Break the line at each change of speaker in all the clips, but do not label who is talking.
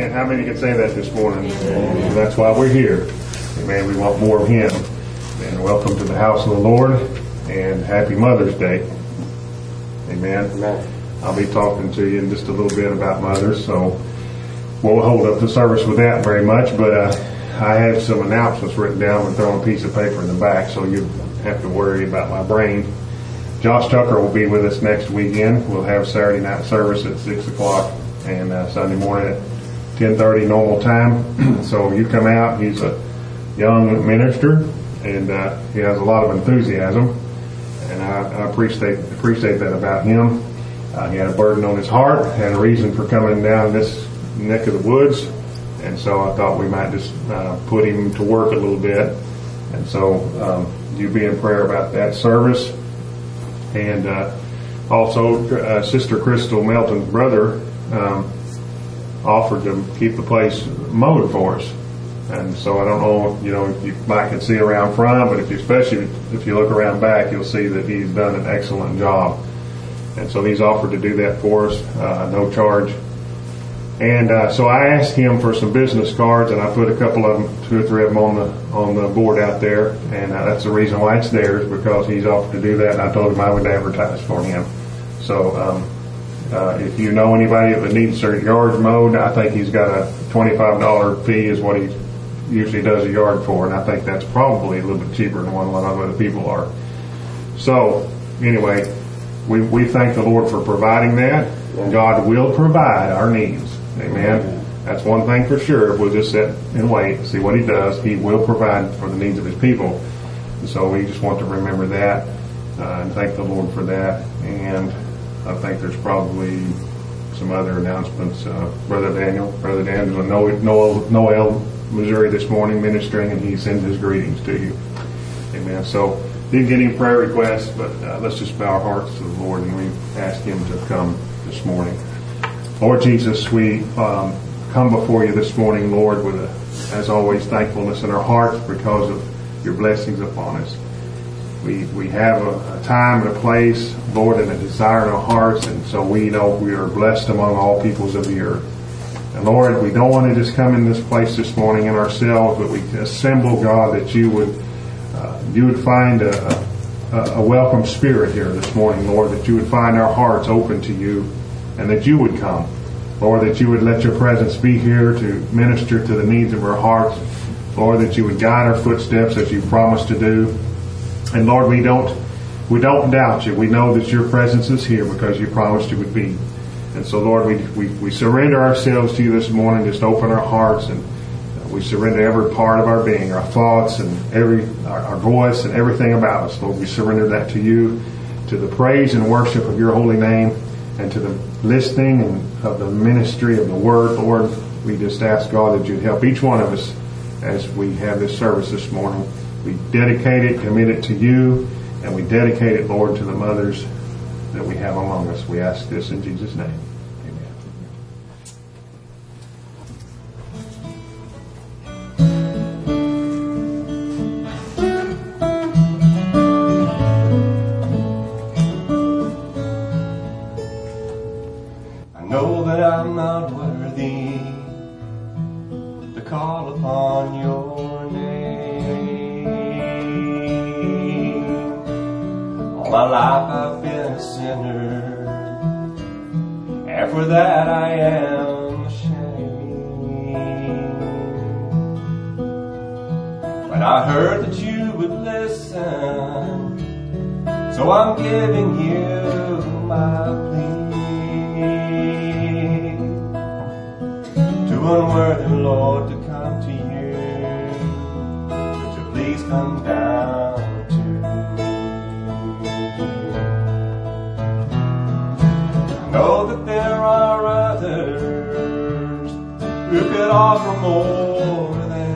Amen. How many can say that this morning? And that's why we're here. Amen. We want more of Him. And welcome to the house of the Lord. And happy Mother's Day. Amen.
Amen.
I'll be talking to you in just a little bit about mothers, so won't hold up the service with that very much. But I have some announcements written down and thrown a piece of paper in the back, so you have to worry about my brain. Josh Tucker will be with us next weekend. We'll have Saturday night service at 6 o'clock and Sunday morning at 10:30 normal time. So you come out. He's a young minister, and he has a lot of enthusiasm, and I appreciate that about him. He had a burden on his heart, had a reason for coming down this neck of the woods, and so I thought we might just put him to work a little bit. And so you be in prayer about that service. And also Sister Crystal Melton's brother offered to keep the place mowed for us. And so I don't know, if you might can see around front, but especially if you look around back, you'll see that he's done an excellent job. And so he's offered to do that for us, no charge. And so I asked him for some business cards, and I put a couple of them, 2 or 3 of them on the board out there. And that's the reason why it's there, is because he's offered to do that, and I told him I would advertise for him. So if you know anybody that needs their yards mowed, I think he's got a $25 fee is what he usually does a yard for, and I think that's probably a little bit cheaper than what a lot of other people are. So anyway, we thank the Lord for providing that. God will provide our needs. Amen. That's one thing for sure. We'll just sit and wait and see what He does. He will provide for the needs of His people. And so we just want to remember that and thank the Lord for that. And I think there's probably some other announcements. Brother Daniel in Noel, Missouri this morning ministering, and he sends his greetings to you. Amen. So didn't get any prayer requests, but let's just bow our hearts to the Lord and we ask Him to come this morning. Lord Jesus, we come before you this morning, Lord, with, as always, thankfulness in our hearts because of your blessings upon us. We have a time and a place, Lord, and a desire in our hearts, and so we know we are blessed among all peoples of the earth. And Lord, we don't want to just come in this place this morning in ourselves, but we assemble, God, that you would find a welcome spirit here this morning, Lord, that you would find our hearts open to you, and that you would come, Lord, that you would let your presence be here to minister to the needs of our hearts, Lord, that you would guide our footsteps as you promised to do. And Lord, we don't doubt you. We know that your presence is here because you promised you would be. And so, Lord, we surrender ourselves to you this morning. Just open our hearts, and we surrender every part of our being, our thoughts and our voice and everything about us. Lord, we surrender that to you, to the praise and worship of your holy name, and to the listening and of the ministry of the word. Lord, we just ask, God, that you'd help each one of us as we have this service this morning. We dedicate it, commit it to you, and we dedicate it, Lord, to the mothers that we have among us. We ask this in Jesus' name.
I'm not worthy to call upon your name. All my life I've been a sinner, and for that I am ashamed. But I heard that you would listen, so I'm giving you my plea. Unworthy, Lord, to come to you, would you please come down to me? I know that there are others who could offer more than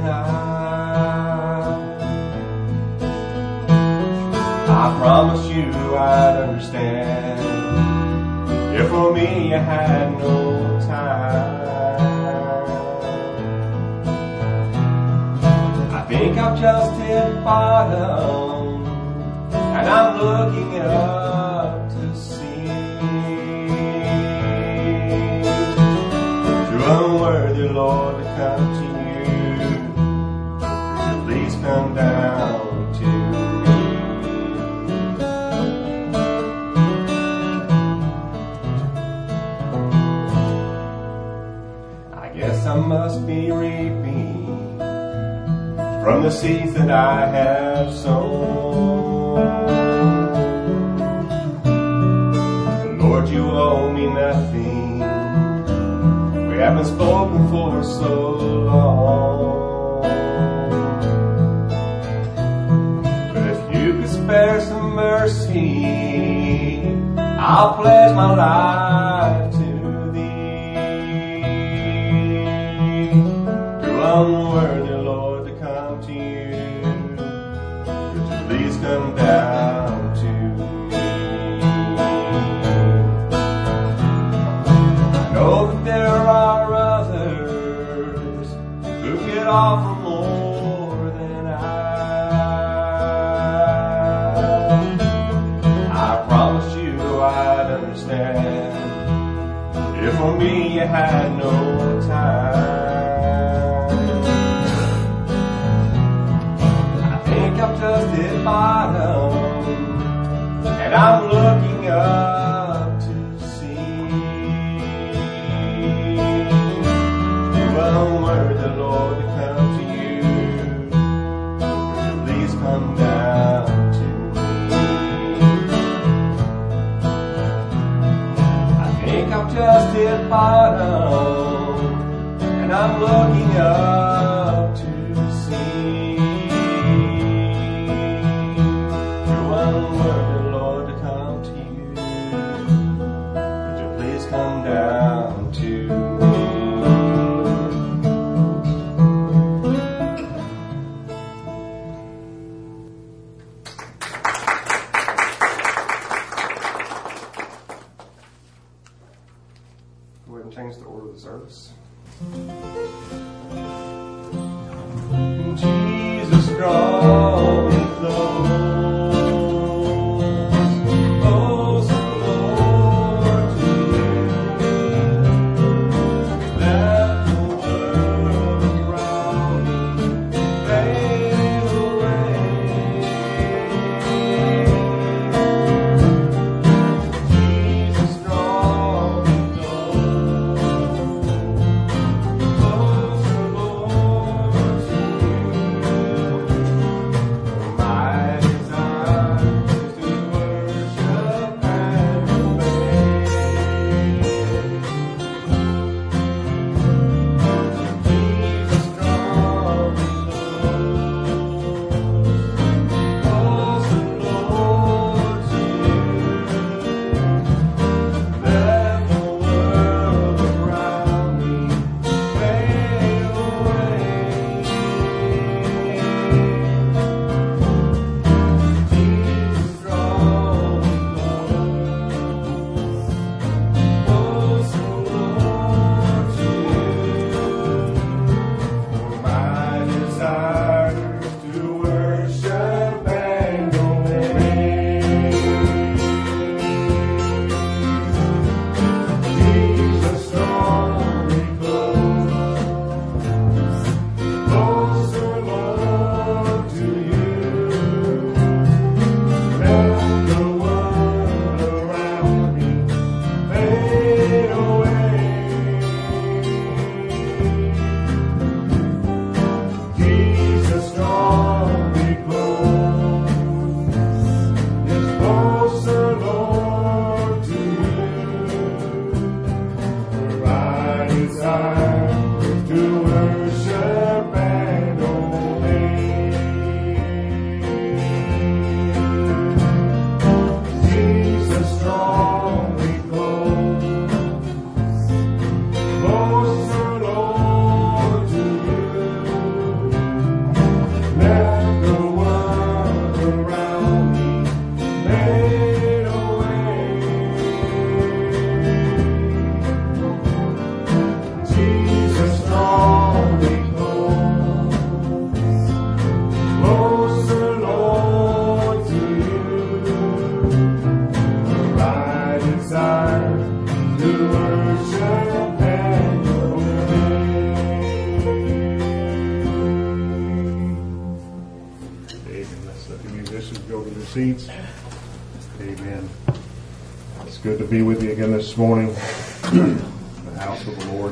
I promise you I'd understand if for me you had no time. I think I've just hit bottom, and I'm looking up to see. Too unworthy, Lord, to come to you. Please come down to me. I guess I must be reaping from the seeds that I have sown. Lord, you owe me nothing. We haven't spoken for so long. But if you could spare some mercy, I'll pledge my life to thee. Too unworthy, Lord, to come to you. Would you please come down to me? I know that there are others who could offer more than I promise you I'd understand if for me you had no time. I think I've just hit bottom, and I'm looking up to see. Too unworthy, Lord, to come to you. Would you please come down to me? I think I've just hit bottom, and I'm looking up to see. Too unworthy, Lord, to come to you. Would you please come down to me? Go ahead and change the order of the service.
seats. Amen. It's good to be with you again this morning in the house of the Lord.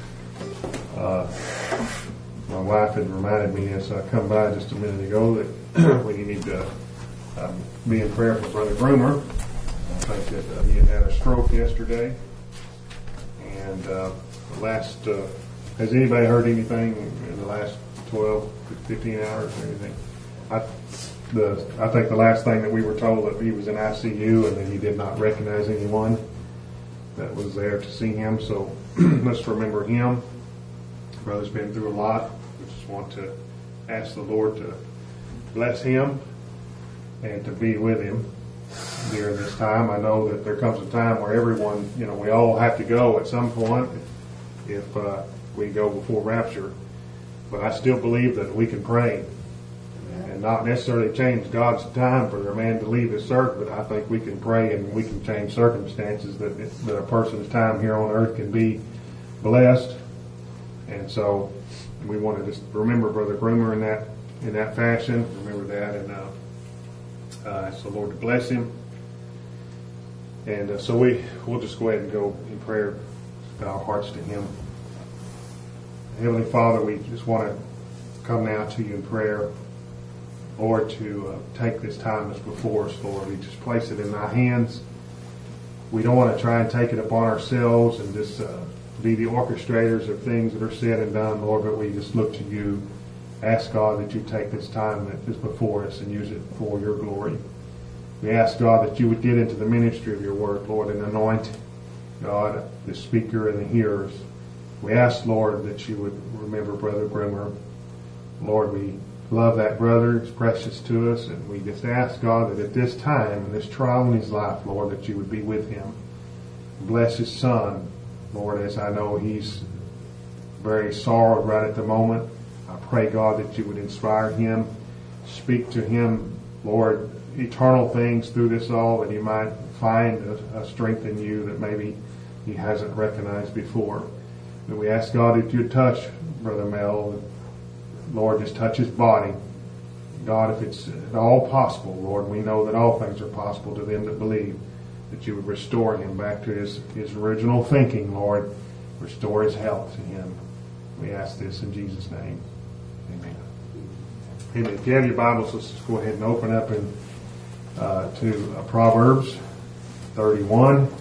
My wife had reminded me as I come by just a minute ago that we need to be in prayer for Brother Groomer. I think that he had a stroke yesterday. And has anybody heard anything in the last 12, 15 hours or anything? I think the last thing that we were told that he was in ICU and that he did not recognize anyone that was there to see him. So let's remember him. Brother's been through a lot. We just want to ask the Lord to bless him and to be with him during this time. I know that there comes a time where everyone, we all have to go at some point if we go before rapture. But I still believe that we can pray and not necessarily change God's time for a man to leave his earth, but I think we can pray and we can change circumstances that a person's time here on earth can be blessed. And so we want to just remember Brother Groomer in that fashion. Remember that and ask the Lord to bless him. And so we'll just go ahead and go in prayer, bow our hearts to him. Heavenly Father, we just want to come now to you in prayer, Lord, to take this time that's before us, Lord. We just place it in thy hands. We don't want to try and take it upon ourselves and just be the orchestrators of things that are said and done, Lord, but we just look to you. Ask God that you take this time that is before us and use it for your glory. We ask God that you would get into the ministry of your word, Lord, and anoint, God, the speaker and the hearers. We ask, Lord, that you would remember Brother Groomer. Lord, we love that brother. It's precious to us. And we just ask, God, that at this time, in this trial in his life, Lord, that you would be with him. Bless his son, Lord, as I know he's very sorrowed right at the moment. I pray, God, that you would inspire him, speak to him, Lord, eternal things through this all, that he might find a strength in you that maybe he hasn't recognized before. And we ask, God, that you'd touch Brother Mel. Lord, just touch his body. God, if it's at all possible, Lord, we know that all things are possible to them that believe, that you would restore him back to his original thinking, Lord. Restore his health to him. We ask this in Jesus' name. Amen. Amen. If you have your Bibles, let's just go ahead and open up to Proverbs 31.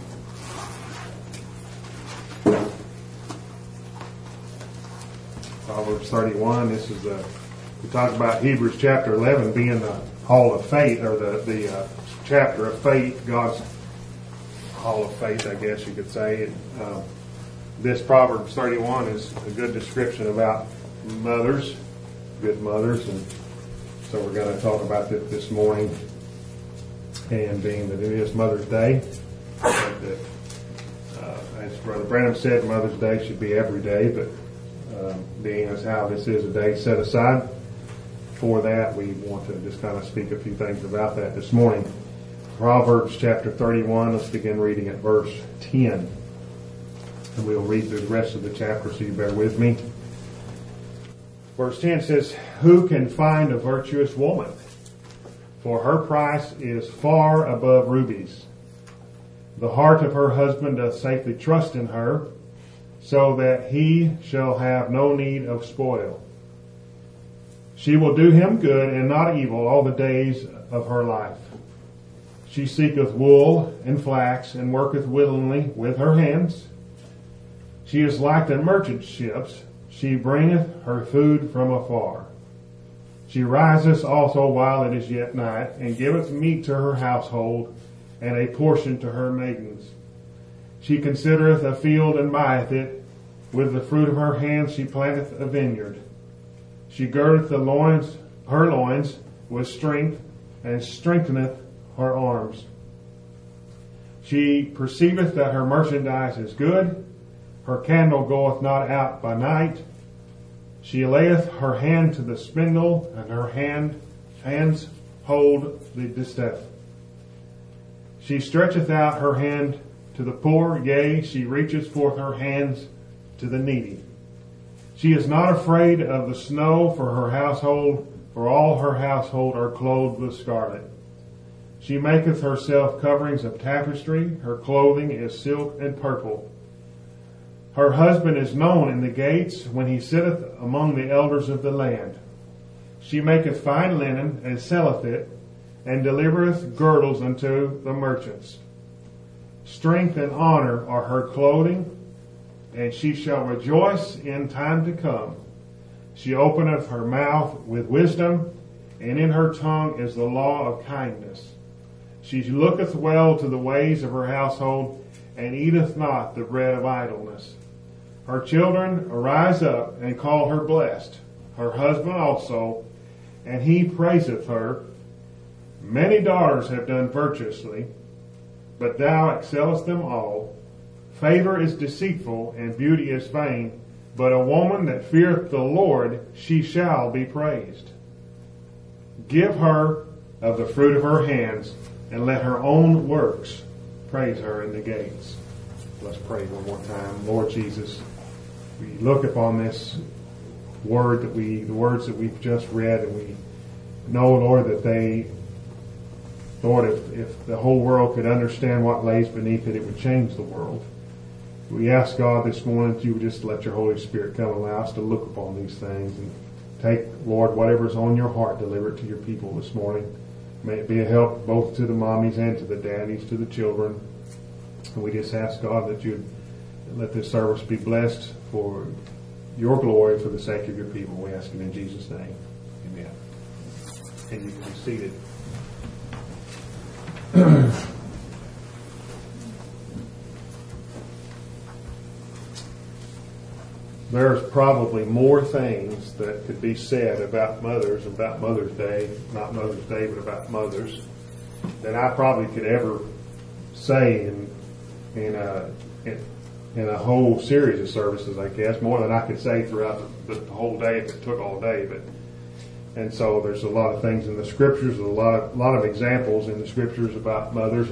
Proverbs 31. This is we talked about Hebrews chapter 11 being the hall of faith, or the chapter of faith, God's hall of faith, I guess you could say. This Proverbs 31 is a good description about mothers, good mothers, and so we're going to talk about this morning. And being that it is Mother's Day, as Brother Branham said, Mother's Day should be every day, but being as how this is a day set aside for that, we want to just kind of speak a few things about that this morning. Proverbs chapter 31, let's begin reading at verse 10. And we'll read through the rest of the chapter, so you bear with me. Verse 10 says, "Who can find a virtuous woman? For her price is far above rubies. The heart of her husband doth safely trust in her, so that he shall have no need of spoil. She will do him good and not evil all the days of her life. She seeketh wool and flax, and worketh willingly with her hands. She is like the merchant ships. She bringeth her food from afar. She riseth also while it is yet night, and giveth meat to her household, and a portion to her maidens. She considereth a field and buyeth it. With the fruit of her hands she planteth a vineyard. She girdeth her loins with strength, and strengtheneth her arms. She perceiveth that her merchandise is good. Her candle goeth not out by night. She layeth her hand to the spindle, and her hands hold the distaff. She stretcheth out her hand to the poor, yea, she reacheth forth her hands to the needy. She is not afraid of the snow for her household, for all her household are clothed with scarlet. She maketh herself coverings of tapestry. Her clothing is silk and purple. Her husband is known in the gates when he sitteth among the elders of the land. She maketh fine linen and selleth it, and delivereth girdles unto the merchants. Strength and honor are her clothing, and she shall rejoice in time to come. She openeth her mouth with wisdom, and in her tongue is the law of kindness. She looketh well to the ways of her household, and eateth not the bread of idleness. Her children arise up and call her blessed, her husband also, and he praiseth her. Many daughters have done virtuously, but thou excellest them all. Favor is deceitful, and beauty is vain, but a woman that feareth the Lord, she shall be praised. Give her of the fruit of her hands, and let her own works praise her in the gates. Let's pray one more time. Lord Jesus, we look upon this word the words that we've just read, and we know, Lord, that Lord, if the whole world could understand what lays beneath it, it would change the world. We ask God this morning that you would just let your Holy Spirit come and allow us to look upon these things and take, Lord, whatever's on your heart, deliver it to your people this morning. May it be a help both to the mommies and to the daddies, to the children. And we just ask, God, that you'd let this service be blessed for your glory, for the sake of your people. We ask it in Jesus' name. Amen. And you can be seated. There's probably more things that could be said about mothers, about Mother's Day, not Mother's Day, but about mothers, than I probably could ever say in a whole series of services, I guess, more than I could say throughout the whole day if it took all day. And so there's a lot of things in the scriptures, a lot of examples in the scriptures about mothers,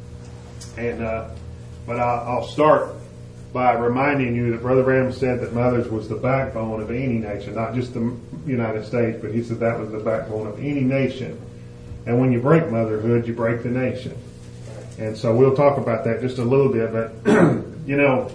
but I'll start by reminding you that Brother Branham said that mothers was the backbone of any nation, not just the United States, but he said that was the backbone of any nation. And when you break motherhood, you break the nation. And so we'll talk about that just a little bit, but you know,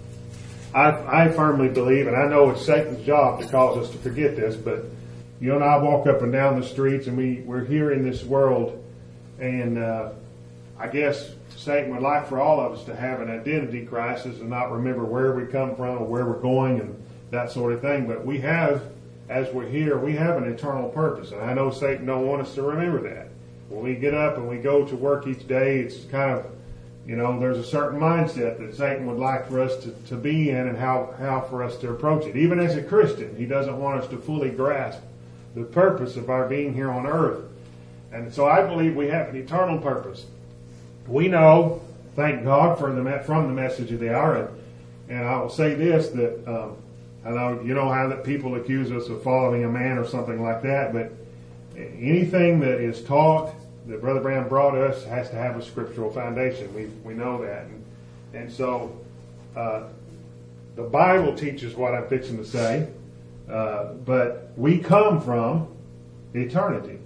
I firmly believe, and I know it's Satan's job to cause us to forget this, but you and I walk up and down the streets, and we're here in this world, and I guess Satan would like for all of us to have an identity crisis and not remember where we come from or where we're going and that sort of thing. But we have, as we're here, we have an eternal purpose, and I know Satan don't want us to remember that. When we get up and we go to work each day, it's kind of, you know, there's a certain mindset that Satan would like for us to be in, and how for us to approach it. Even as a Christian, he doesn't want us to fully grasp the purpose of our being here on earth. And so I believe we have an eternal purpose. We know, thank God from the message of the hour, and I will say this, that I know you know how that people accuse us of following a man or something like that, but anything that is taught that Brother Branham brought us has to have a scriptural foundation. We know that, and so the Bible teaches what I'm fixing to say, but we come from eternity.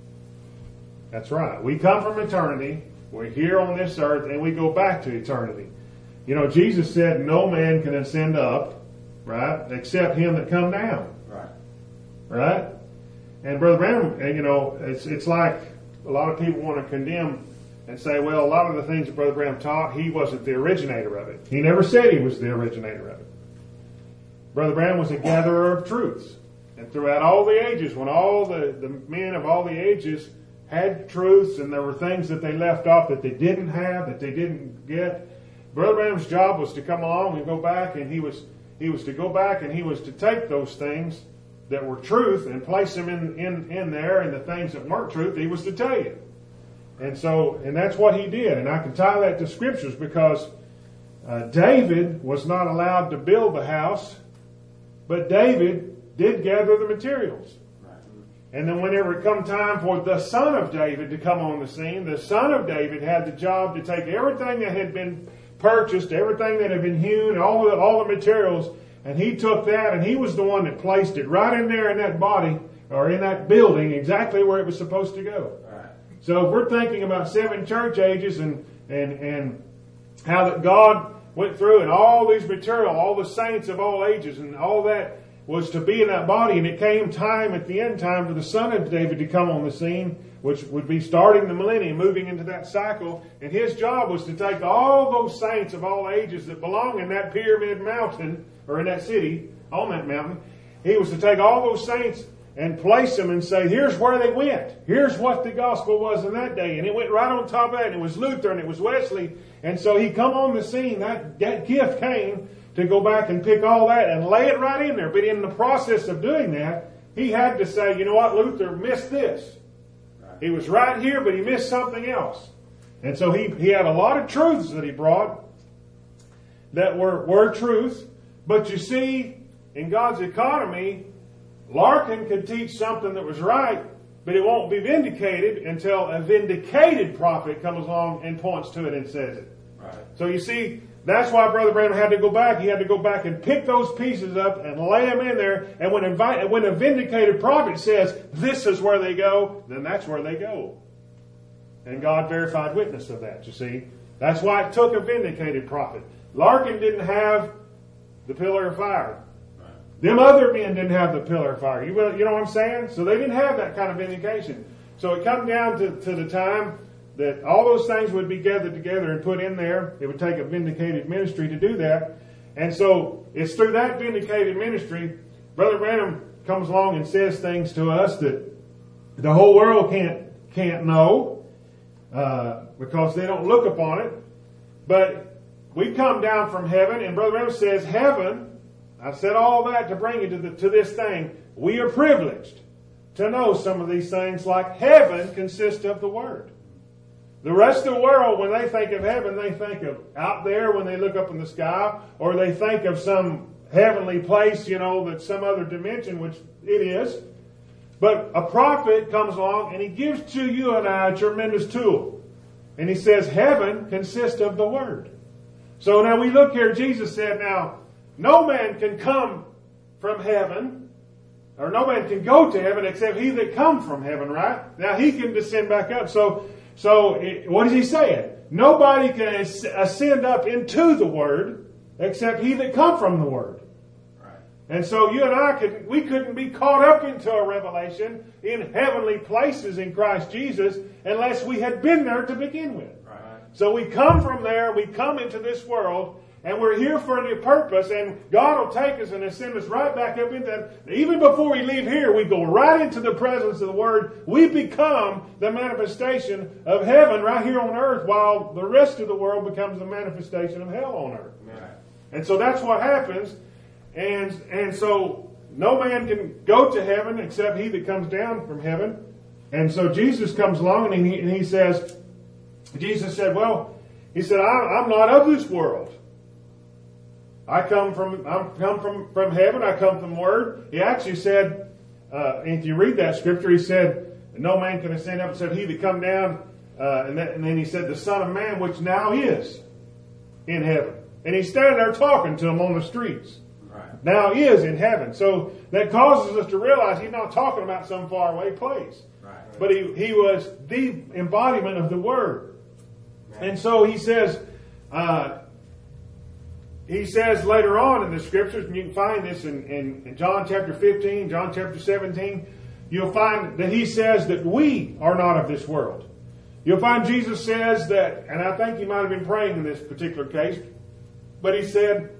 That's right. We come from eternity. We're here on this earth, and we go back to eternity. You know, Jesus said no man can ascend up, right, except him that come down. Right? And Brother Branham, and you know, it's like a lot of people want to condemn and say, well, a lot of the things that Brother Branham taught, he wasn't the originator of it. He never said he was the originator of it. Brother Branham was a gatherer of truths. And throughout all the ages, when all the men of all the ages had truths, and there were things that they left off that they didn't have, that they didn't get, Brother Branham's job was to come along and go back, and he was to go back and he was to take those things that were truth and place them in there, and the things that weren't truth, he was to tell you. And that's what he did. And I can tie that to scriptures, because David was not allowed to build the house, but David did gather the materials. And then whenever it come time for the son of David to come on the scene, the son of David had the job to take everything that had been purchased, everything that had been hewn, all the materials, and he took that, and he was the one that placed it right in there in that body, or in that building, exactly where it was supposed to go.
So if we're thinking about 7 church ages and how that God went through and all these material, all the saints of all ages and all that was to be in that body, and it came time at the end time for the Son of David to come on the scene, which would be starting the millennium, moving into that cycle, and his job was to take all those saints of all ages that belong in that pyramid mountain, or in that city, on that mountain. He was to take all those saints and place them and say, here's where they went. Here's what the gospel was in that day. And it went right on top of that, and it was Luther, and it was Wesley. And so he come on the scene, that gift came to go back and pick all that and lay it right in there. But in the process of doing that, he had to say, you know what, Luther missed this. He was right here, but he missed something else. And so he had a lot of truths that he brought that were truth. But you see, in God's economy, Larkin could teach something that was right, but it won't be vindicated until a vindicated prophet comes along and points to it and says it. Right. So you see, that's why Brother Branham had to go back. He had to go back and pick those pieces up and lay them in there. And when a vindicated prophet says, this is where they go, then that's where they go. And God verified witness of that, you see. That's why it took a vindicated prophet. Larkin didn't have the pillar of fire. Them other men didn't have the pillar of fire. You know what I'm saying? So they didn't have that kind of vindication. So it come down to the time that all those things would be gathered together and put in there. It would take a vindicated ministry to do that. And so it's through that vindicated ministry, Brother Branham comes along and says things to us that the whole world can't know because they don't look upon it. But we come down from heaven, and Brother Branham says heaven. I said all that to bring you to this thing. We are privileged to know some of these things, like heaven consists of the Word. The rest of the world, when they think of heaven, they think of out there when they look up in the sky, or they think of some heavenly place, that's some other dimension, which it is. But a prophet comes along and he gives to you and I a tremendous tool. And he says heaven consists of the Word. So now we look here, Jesus said, now, no man can come from heaven, or no man can go to heaven except he that come from heaven, right? Now he can descend back up. So what is he saying? Nobody can ascend up into the Word except he that come from the Word. Right. And so you and I we couldn't be caught up into a revelation in heavenly places in Christ Jesus unless we had been there to begin with. Right. So we come from there, we come into this world, and we're here for a purpose, and God will take us and send us right back up into that. Even before we leave here, we go right into the presence of the Word. We become the manifestation of heaven right here on earth, while the rest of the world becomes the manifestation of hell on earth. Right. And so that's what happens. And so no man can go to heaven except he that comes down from heaven. And so Jesus comes along and he says, Jesus said, I'm not of this world. I come from heaven. I come from Word. He actually said, if you read that scripture, he said, no man can ascend up except he that come down. And then he said, the Son of Man, which now is in heaven. And he's standing there talking to them on the streets. Right. Now is in heaven. So that causes us to realize he's not talking about some faraway place. Right. But he was the embodiment of the Word. Right. And so he says, later on in the scriptures, and you can find this in John chapter 15, John chapter 17, you'll find that he says that we are not of this world. You'll find Jesus says that, and I think he might have been praying in this particular case, but he said,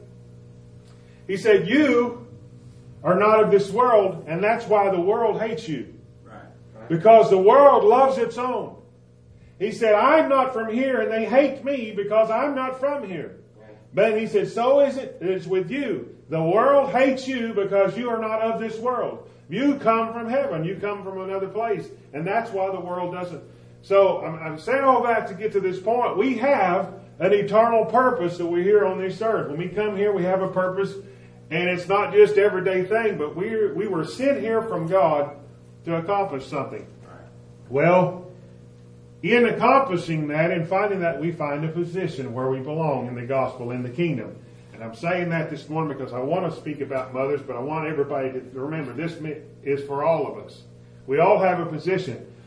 you are not of this world, and that's why the world hates you. Right. Because the world loves its own. He said, I'm not from here, and they hate me because I'm not from here. But he said, so is it is with you. The world hates you because you are not of this world. You come from heaven. You come from another place. And that's why the world doesn't. So I'm saying all that to get to this point. We have an eternal purpose that we're here on this earth. When we come here, we have a purpose. And it's not just everyday thing, but we were sent here from God to accomplish something. Well, in accomplishing that and finding that, we find a position where we belong in the gospel, in the kingdom. And I'm saying that this morning because I want to speak about mothers, but I want everybody to remember this is for all of us. We all have a position.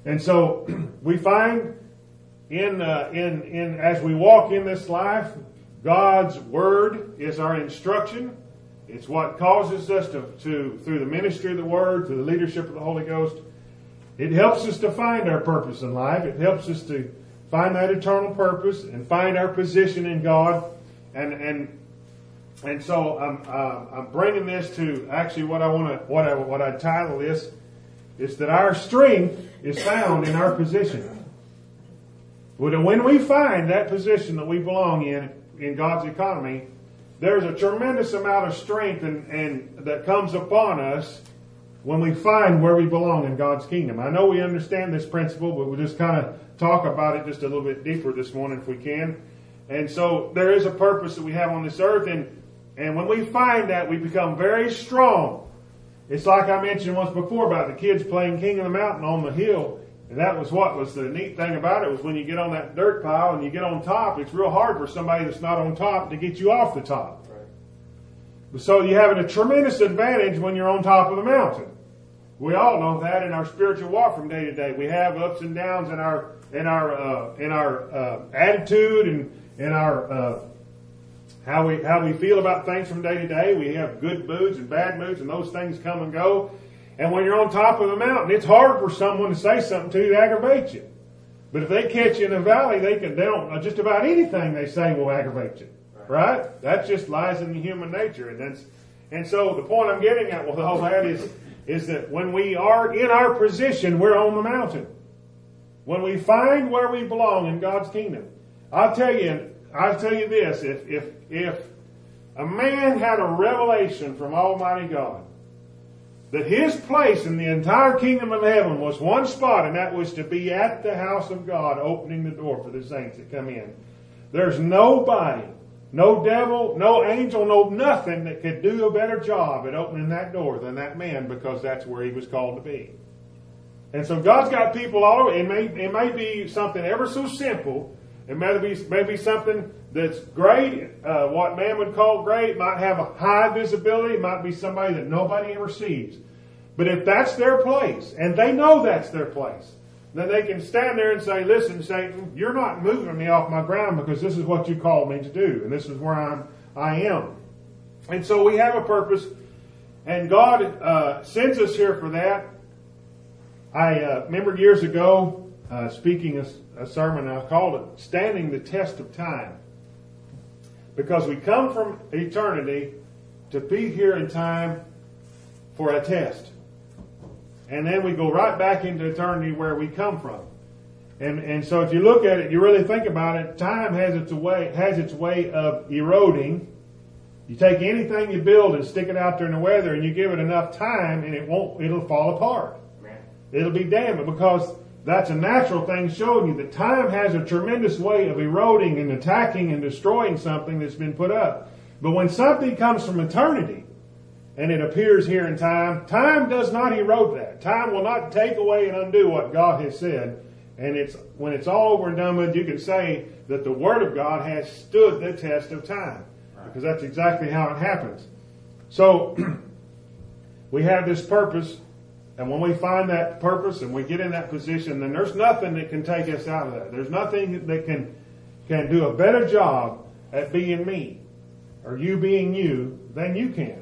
And so we find in as we walk in this life, God's Word is our instruction. It's what causes us to through the ministry of the Word, through the leadership of the Holy Ghost, it helps us to find our purpose in life. It helps us to find that eternal purpose and find our position in God. And so I'm bringing this to actually what I title this is that our strength is found in our position. When we find that position that we belong in God's economy, there's a tremendous amount of strength and that comes upon us when we find where we belong in God's kingdom. I know we understand this principle, but we'll just kind of talk about it just a little bit deeper this morning if we can. And so there is a purpose that we have on this earth, and when we find that, we become very strong. It's like I mentioned once before about the kids playing King of the Mountain on the hill. And that was what was the neat thing about it was when you get on that dirt pile and you get on top, it's real hard for somebody that's not on top to get you off the top. Right. So you have a tremendous advantage when you're on top of the mountain. We all know that in our spiritual walk from day to day. We have ups and downs in our attitude and in our how we feel about things from day to day. We have good moods and bad moods, and those things come and go. And when you're on top of the mountain, it's hard for someone to say something to you to aggravate you. But if they catch you in the valley, they don't just about anything they say will aggravate you, right? That just lies in the human nature, and so the point I'm getting at with all that is that when we are in our position, we're on the mountain. When we find where we belong in God's kingdom, I'll tell you this: if a man had a revelation from Almighty God that his place in the entire kingdom of heaven was one spot, and that was to be at the house of God, opening the door for the saints that come in. There's nobody, no devil, no angel, no nothing that could do a better job at opening that door than that man, because that's where he was called to be. And so God's got people all over. It may be something ever so simple. It may be something that's great, what man would call great. It might have a high visibility. It might be somebody that nobody ever sees. But if that's their place, and they know that's their place, then they can stand there and say, listen, Satan, you're not moving me off my ground, because this is what you called me to do, and this is where I am. And so we have a purpose, and God sends us here for that. I remember years ago speaking a sermon, I called it Standing the Test of Time. Because we come from eternity to be here in time for a test. And then we go right back into eternity where we come from. And so if you look at it, you really think about it, time has its way of eroding. You take anything you build and stick it out there in the weather, and you give it enough time, and it'll fall apart. It'll be damaged, because that's a natural thing showing you that time has a tremendous way of eroding and attacking and destroying something that's been put up. But when something comes from eternity and it appears here in time, time does not erode that. Time will not take away and undo what God has said. And when it's all over and done with, you can say that the Word of God has stood the test of time. Because that's exactly how it happens. So we have this purpose. And when we find that purpose and we get in that position, then there's nothing that can take us out of that. There's nothing that can do a better job at being me or you being you than you can.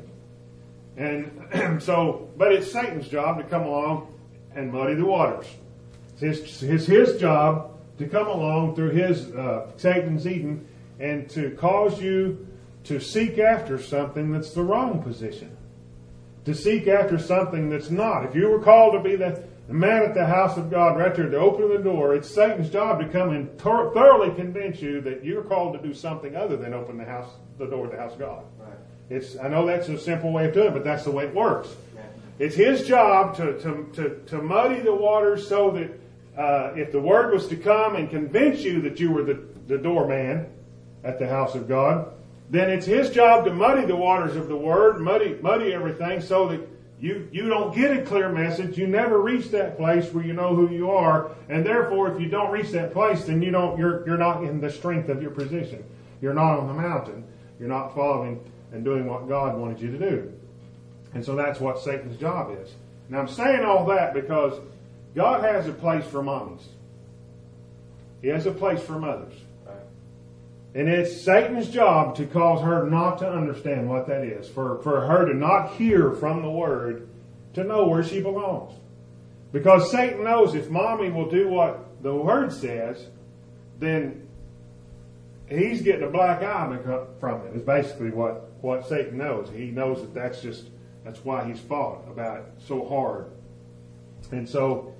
And so, but it's Satan's job to come along and muddy the waters. It's his job to come along through Satan's Eden and to cause you to seek after something that's the wrong position. To seek after something that's not. If you were called to be the man at the house of God, right there to open the door, it's Satan's job to come and thoroughly convince you that you're called to do something other than open the door of the house of God. Right. I know that's a simple way of doing it, but that's the way it works. Yeah. It's his job to muddy the waters so that if the word was to come and convince you that you were the doorman at the house of God, then it's his job to muddy the waters of the Word, muddy everything so that you don't get a clear message. You never reach that place where you know who you are, and therefore if you don't reach that place, then you're not in the strength of your position. You're not on the mountain. You're not following and doing what God wanted you to do. And so that's what Satan's job is. Now I'm saying all that because God has a place for mommies. He has a place for mothers.
Right.
And it's Satan's job to cause her not to understand what that is. For her to not hear from the Word, to know where she belongs. Because Satan knows if mommy will do what the Word says, then he's getting a black eye from it. It's basically what Satan knows. He knows that that's why he's fought about it so hard. And so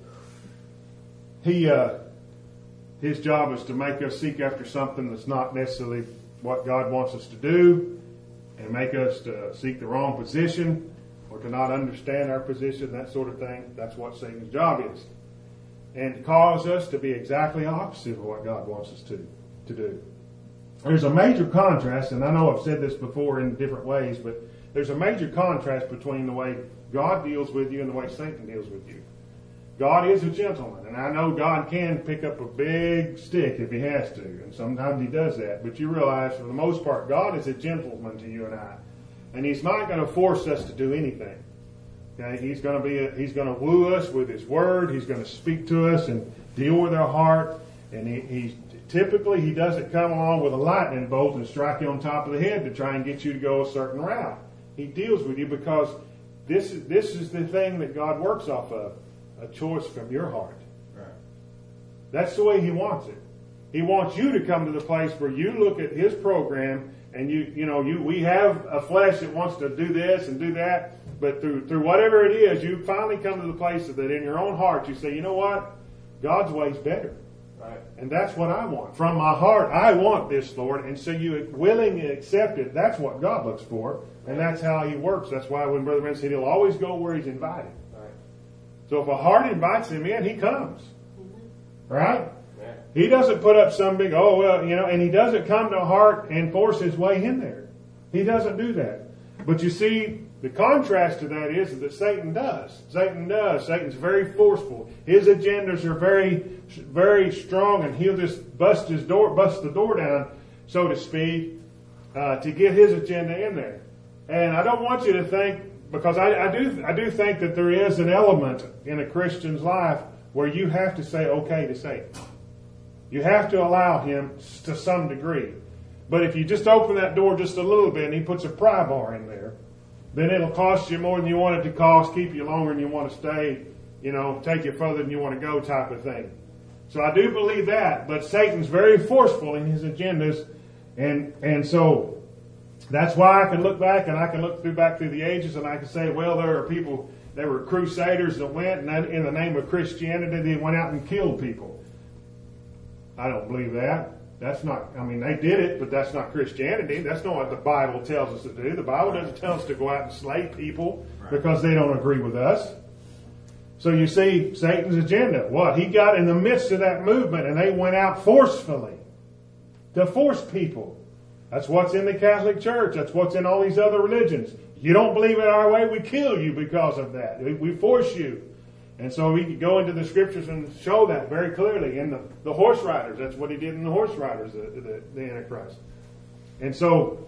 his job is to make us seek after something that's not necessarily what God wants us to do, and make us to seek the wrong position or to not understand our position, that sort of thing. That's what Satan's job is. And to cause us to be exactly opposite of what God wants us to do. There's a major contrast, and I know I've said this before in different ways, but there's a major contrast between the way God deals with you and the way Satan deals with you. God is a gentleman, and I know God can pick up a big stick if he has to, and sometimes he does that. But you realize, for the most part, God is a gentleman to you and I, and he's not going to force us to do anything. Okay? He's going to woo us with his word. He's going to speak to us and deal with our heart, and he typically doesn't come along with a lightning bolt and strike you on top of the head to try and get you to go a certain route. He deals with you because this is the thing that God works off of. A choice from your heart.
Right.
That's the way he wants it. He wants you to come to the place where you look at his program and we have a flesh that wants to do this and do that, but through whatever it is, you finally come to the place that in your own heart you say, you know what? God's way's better.
Right.
And that's what I want. From my heart, I want this, Lord. And so you willingly accept it. That's what God looks for. And that's how he works. That's why when Brother Ben said he'll always go where he's invited. So if a heart invites him in, he comes. Right?
Yeah.
He doesn't put up some big, and he doesn't come to a heart and force his way in there. He doesn't do that. But you see, the contrast to that is that Satan does. Satan's very forceful. His agendas are very, very strong, and he'll just bust the door down, so to speak, to get his agenda in there. And I don't want you to think, because I do think that there is an element in a Christian's life where you have to say okay to Satan. You have to allow him to some degree. But if you just open that door just a little bit and he puts a pry bar in there, then it'll cost you more than you want it to cost, keep you longer than you want to stay, take you further than you want to go type of thing. So I do believe that, but Satan's very forceful in his agendas, and so that's why I can look back and I can look back through the ages and I can say, well, there are people, there were crusaders that went and in the name of Christianity they went out and killed people. I don't believe that. That's not, they did it, but that's not Christianity. That's not what the Bible tells us to do. The Bible doesn't tell us to go out and slay people because they don't agree with us. So you see Satan's agenda. What? He got in the midst of that movement and they went out forcefully to force people. That's what's in the Catholic Church. That's what's in all these other religions. You don't believe it our way, we kill you because of that. We force you. And so we could go into the scriptures and show that very clearly. In the horse riders, that's what he did in the horse riders, the Antichrist. And so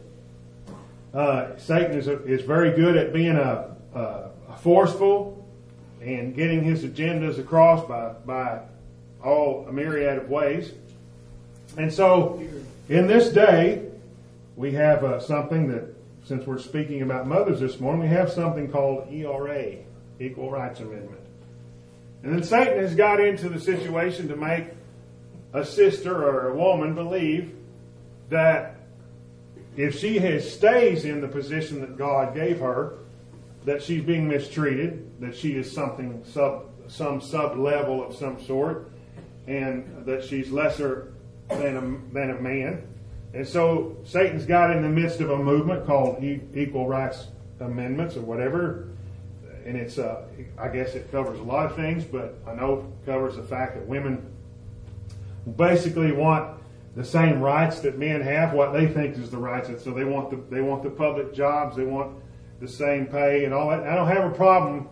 Satan is very good at being a forceful and getting his agendas across by a myriad of ways. And so in this day, we have something that, since we're speaking about mothers this morning, we have something called ERA, Equal Rights Amendment. And then Satan has got into the situation to make a sister or a woman believe that if she stays in the position that God gave her, that she's being mistreated, that she is some sub-level of some sort, and that she's lesser than a man. And so Satan's got in the midst of a movement called Equal Rights Amendments or whatever. And it's, I guess it covers a lot of things, but I know it covers the fact that women basically want the same rights that men have, what they think is the rights. And so they want the public jobs, they want the same pay and all that. I don't have a problem,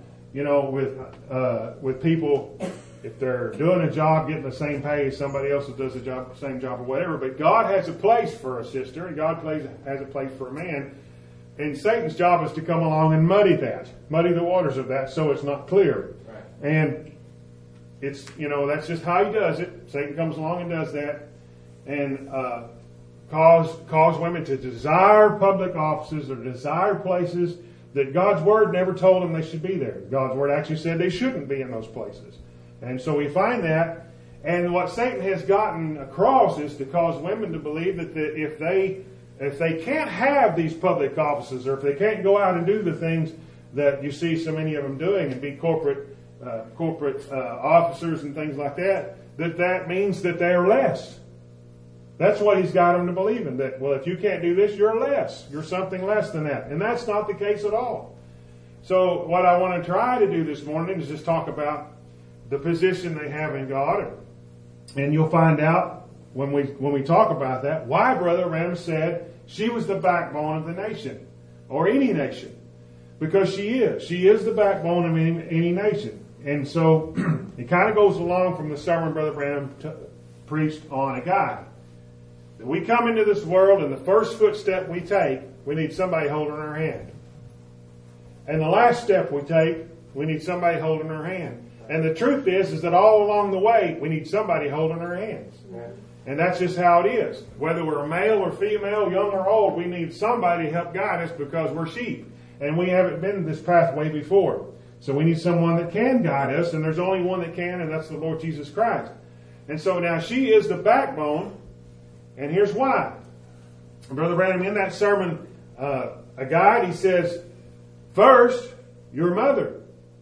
with people if they're doing a job getting the same pay as somebody else that does the same job or whatever. But God has a place for a sister, and God has a place for a man. And Satan's job is to come along and muddy the waters of that, so it's not clear.
Right.
And It's, that's just how he does it. Satan comes along and does that. And cause women to desire public offices or desire places that God's Word never told them they should be there. God's Word actually said they shouldn't be in those places. And so we find that. And what Satan has gotten across is to cause women to believe that if they can't have these public offices, or if they can't go out and do the things that you see so many of them doing and be corporate officers and things like that, that means that they are less. That's what he's got them to believe in. That, well, if you can't do this, you're less. You're something less than that. And that's not the case at all. So what I want to try to do this morning is just talk about the position they have in God. And you'll find out when we talk about that why Brother Branham said she was the backbone of the nation, or any nation. Because she is. She is the backbone of any nation. And so it kind of goes along from the sermon Brother Branham preached on a guy. We come into this world, and the first footstep we take, we need somebody holding our hand. And the last step we take, we need somebody holding our hand. And the truth is that all along the way, we need somebody holding our hands. And that's just how it is. Whether we're male or female, young or old, we need somebody to help guide us because we're sheep. And we haven't been this pathway before. So we need someone that can guide us, and there's only one that can, and that's the Lord Jesus Christ. And so now she is the backbone. And here's why. Brother Branham, in that sermon, a guide, he says, first, your mother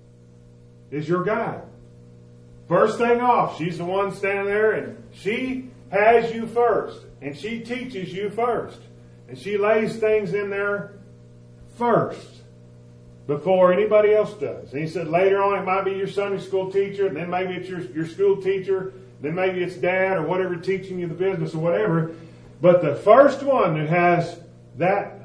is your guide. First thing off, she's the one standing there, and she has you first. And she teaches you first. And she lays things in there first before anybody else does. And he said later on it might be your Sunday school teacher, and then maybe it's your school teacher, then maybe it's dad or whatever teaching you the business or whatever. But the first one who has that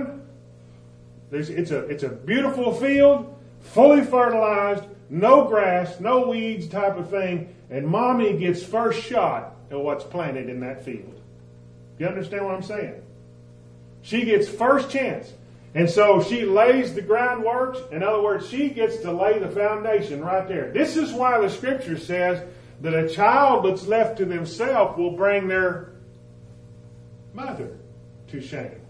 it's a beautiful field, fully fertilized, no grass, no weeds type of thing, and mommy gets first shot at what's planted in that field. You understand what I'm saying? She gets first chance. And so she lays the groundwork. In other words, she gets to lay the foundation right there. This is why the Scripture says that a child that's left to themselves will bring their mother to shame.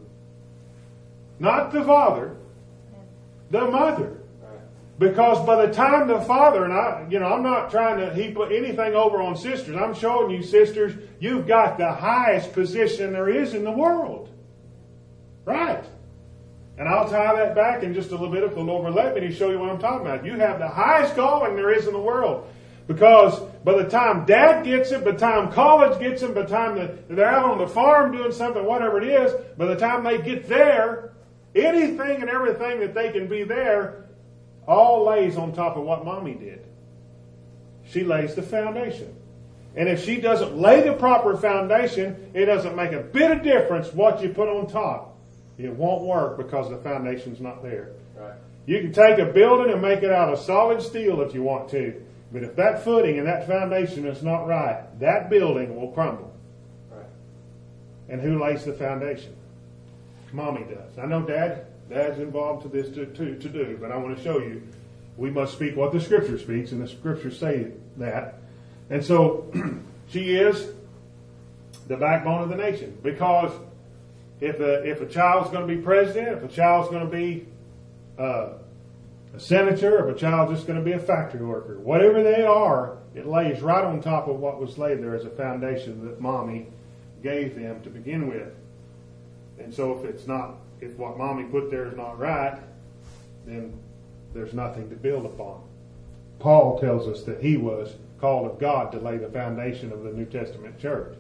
Not the father, the mother. Because by the time the father, and I'm not trying to heap anything over on sisters. I'm showing you, sisters, you've got the highest position there is in the world. Right. And I'll tie that back in just a little bit if the Lord will let me to show you what I'm talking about. You have the highest calling there is in the world. Because by the time dad gets it, by the time college gets them, by the time they're out on the farm doing something, whatever it is, by the time they get there, anything and everything that they can be there all lays on top of what mommy did. She lays the foundation. And if she doesn't lay the proper foundation, it doesn't make a bit of difference what you put on top. It won't work because the foundation's not there. Right. You can take a building and make it out of solid steel if you want to. But if that footing and that foundation is not right, that building will crumble. Right. And who lays the foundation? Mommy does. I know Dad's involved to this to do, but I want to show you we must speak what the Scripture speaks, and the Scriptures say that. And so she is the backbone of the nation. Because if a child's going to be president, if a child's going to be a senator, if a child's just going to be a factory worker, whatever they are, it lays right on top of what was laid there as a foundation that mommy gave them to begin with. And so if what mommy put there is not right, then there's nothing to build upon. Paul tells us that he was called of God to lay the foundation of the New Testament church.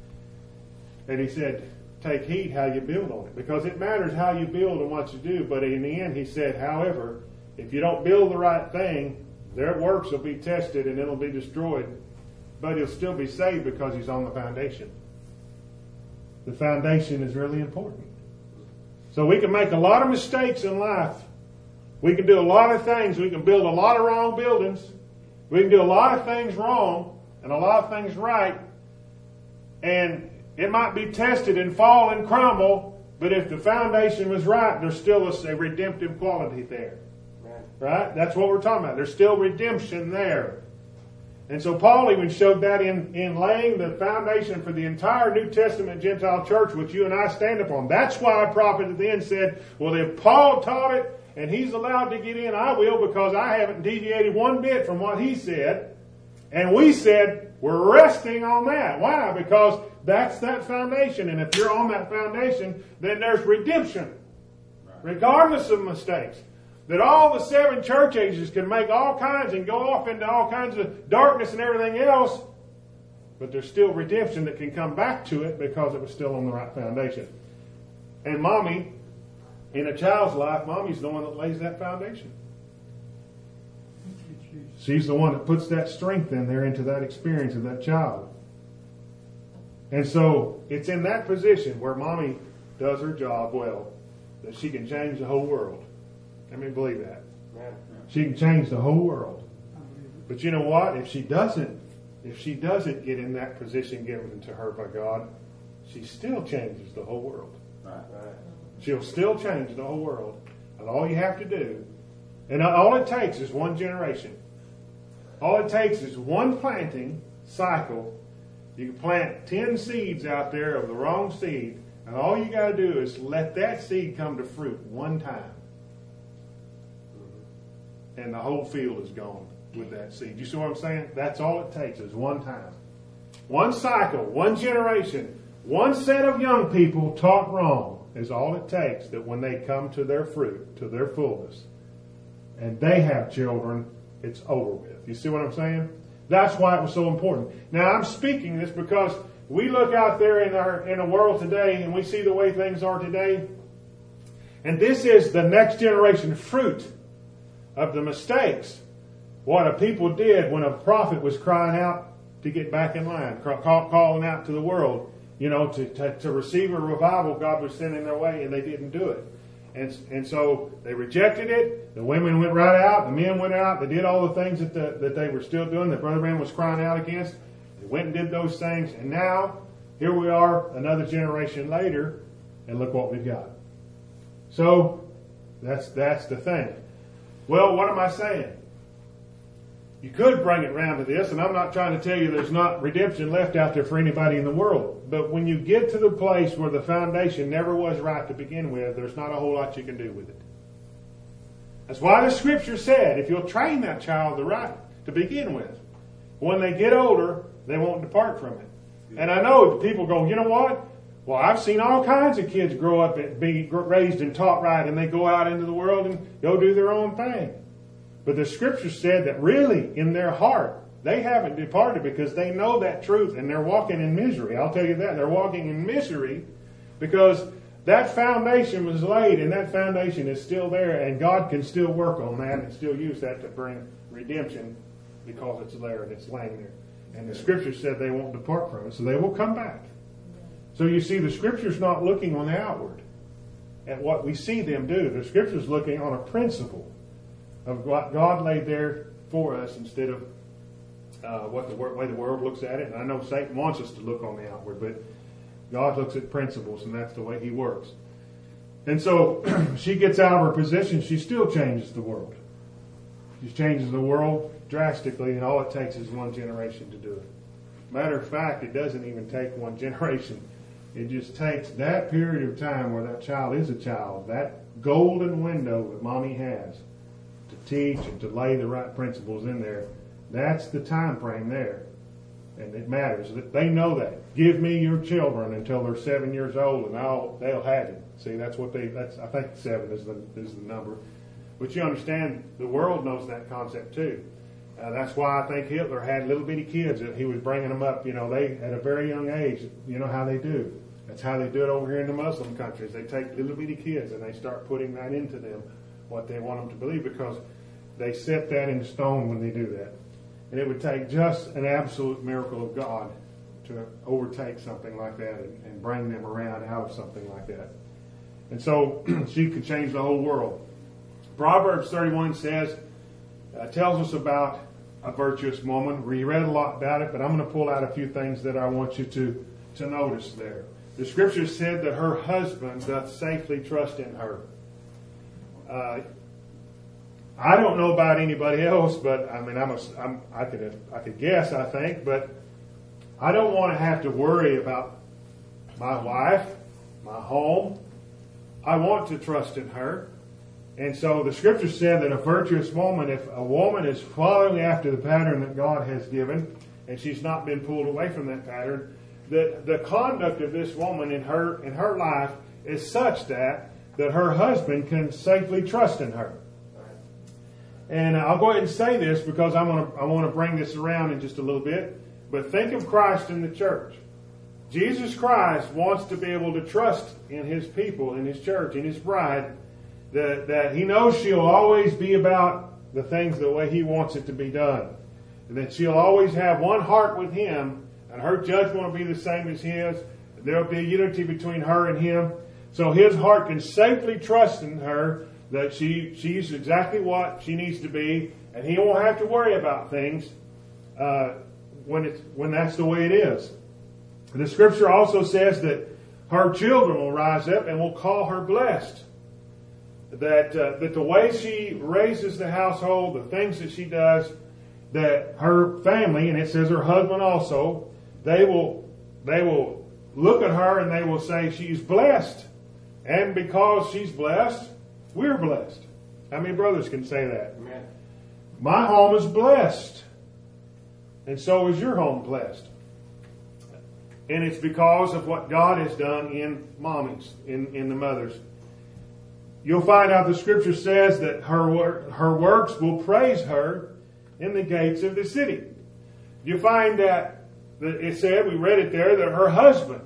And he said, take heed how you build on it, because it matters how you build and what you do. But in the end, he said, however, if you don't build the right thing, their works will be tested and it'll be destroyed. But he'll still be saved because he's on the foundation. The foundation is really important. So we can make a lot of mistakes in life. We can do a lot of things. We can build a lot of wrong buildings. We can do a lot of things wrong and a lot of things right. And it might be tested and fall and crumble, but if the foundation was right, there's still a redemptive quality there. Right? That's what we're talking about. There's still redemption there. And so Paul even showed that in laying the foundation for the entire New Testament Gentile church, which you and I stand upon. That's why a prophet at the end said, well, if Paul taught it and he's allowed to get in, I will, because I haven't deviated one bit from what he said. And we said, we're resting on that. Why? Because that's that foundation. And if you're on that foundation, then there's redemption. Regardless of mistakes. That all the 7 church ages can make all kinds and go off into all kinds of darkness and everything else. But there's still redemption that can come back to it because it was still on the right foundation. And mommy, in a child's life, mommy's the one that lays that foundation. She's the one that puts that strength in there into that experience of that child. And so it's in that position where mommy does her job well that she can change the whole world. Let me believe that. She can change the whole world. But you know what? If she doesn't get in that position given to her by God, she still changes the whole world. She'll still change the whole world. And all you have to do, and all it takes is one generation. All it takes is one planting cycle. You can plant 10 seeds out there of the wrong seed, and all you got to do is let that seed come to fruit one time. And the whole field is gone with that seed. You see what I'm saying? That's all it takes is one time. One cycle, one generation, one set of young people taught wrong is all it takes, that when they come to their fruit, to their fullness, and they have children, it's over with. You see what I'm saying? That's why it was so important. Now, I'm speaking this because we look out there in the world today and we see the way things are today. And this is the next generation fruit of the mistakes. What a people did when a prophet was crying out to get back in line, calling out to the world, to receive a revival God was sending their way, and they didn't do it. And so they rejected it. The women went right out. The men went out. They did all the things that they were still doing, that Brother Branham was crying out against. They went and did those things. And now, here we are, another generation later, and look what we've got. So, that's the thing. Well, what am I saying? You could bring it round to this, and I'm not trying to tell you there's not redemption left out there for anybody in the world. But when you get to the place where the foundation never was right to begin with, there's not a whole lot you can do with it. That's why the Scripture said, if you'll train that child the right to begin with, when they get older, they won't depart from it. And I know people go, you know what? Well, I've seen all kinds of kids grow up and be raised and taught right, and they go out into the world and go do their own thing. But the Scripture said that really, in their heart, they haven't departed because they know that truth and they're walking in misery. I'll tell you that. They're walking in misery because that foundation was laid and that foundation is still there, and God can still work on that and still use that to bring redemption because it's there and it's laying there. And the Scripture said they won't depart from it, so they will come back. So you see, the Scripture's not looking on the outward at what we see them do. The Scripture's looking on a principle of what God laid there for us instead of what the way the world looks at it. And I know Satan wants us to look on the outward, but God looks at principles, and that's the way He works. And so she gets out of her position. She still changes the world. She changes the world drastically, and all it takes is one generation to do it. Matter of fact, it doesn't even take one generation. It just takes that period of time where that child is a child, that golden window that mommy has to teach and to lay the right principles in there. That's the time frame there. And it matters. They know that. Give me your children until they're 7 years old, and they'll have you. See, that's I think 7 is the number. But you understand, the world knows that concept too. That's why I think Hitler had little bitty kids that he was bringing them up. They at a very young age. You know how they do. That's how they do it over here in the Muslim countries. They take little bitty kids and they start putting that into them, what they want them to believe, because they set that in stone when they do that. And it would take just an absolute miracle of God to overtake something like that and bring them around out of something like that. And so she could change the whole world. Proverbs 31 tells us about a virtuous woman. We read a lot about it, but I'm going to pull out a few things that I want you to notice there. The Scripture said that her husband doth safely trust in her. I don't know about anybody else, but I mean, I could guess, I think, but I don't want to have to worry about my wife, my home. I want to trust in her. And so the scripture said that a virtuous woman, if a woman is following after the pattern that God has given, and she's not been pulled away from that pattern, that the conduct of this woman in her life is such that her husband can safely trust in her. And I'll go ahead and say this because I want to bring this around in just a little bit. But think of Christ in the church. Jesus Christ wants to be able to trust in His people, in His church, in His bride, that He knows she'll always be about the things the way He wants it to be done. And that she'll always have one heart with Him, and her judgment will be the same as His. There'll be a unity between her and Him. So His heart can safely trust in her that she's exactly what she needs to be, and He won't have to worry about things when that's the way it is. The scripture also says that her children will rise up and will call her blessed. That the way she raises the household, the things that she does, that her family, and it says her husband also, they will look at her and they will say she's blessed. And because she's blessed, we're blessed. How many brothers can say that?
Amen.
My home is blessed. And so is your home blessed. And it's because of what God has done in mommies, in the mothers. You'll find out the scripture says that her works will praise her in the gates of the city. You find that it said, we read it there, that her husband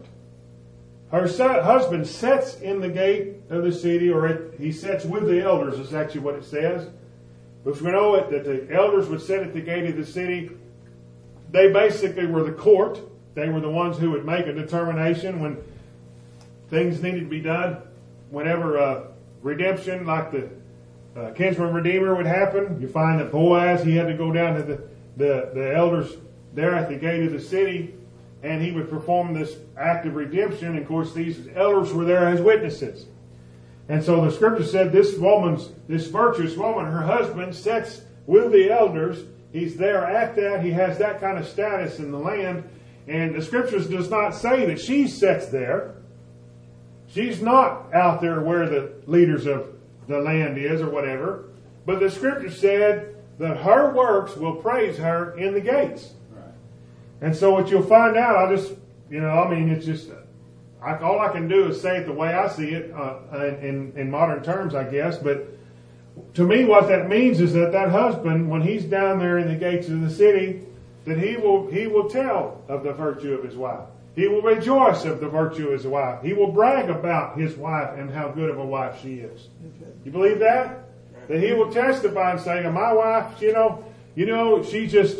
sits in the gate of the city, or he sits with the elders, is actually what it says. But we know that the elders would sit at the gate of the city. They basically were the court. They were the ones who would make a determination when things needed to be done. Whenever redemption, like the kinsman redeemer would happen, you find that Boaz, he had to go down to the elders there at the gate of the city, and he would perform this act of redemption. And of course, these elders were there as witnesses. And so the scripture said this virtuous woman, her husband, sits with the elders. He's there at that. He has that kind of status in the land. And the scriptures does not say that she sits there. She's not out there where the leaders of the land is or whatever. But the scripture said that her works will praise her in the gates. Right. And so what you'll find out, it's just, all I can do is say it the way I see it in modern terms, I guess. But to me, what that means is that husband, when he's down there in the gates of the city, that he will tell of the virtue of his wife. He will rejoice of the virtue of his wife. He will brag about his wife and how good of a wife she is. You believe that? That he will testify and say, my wife, she just,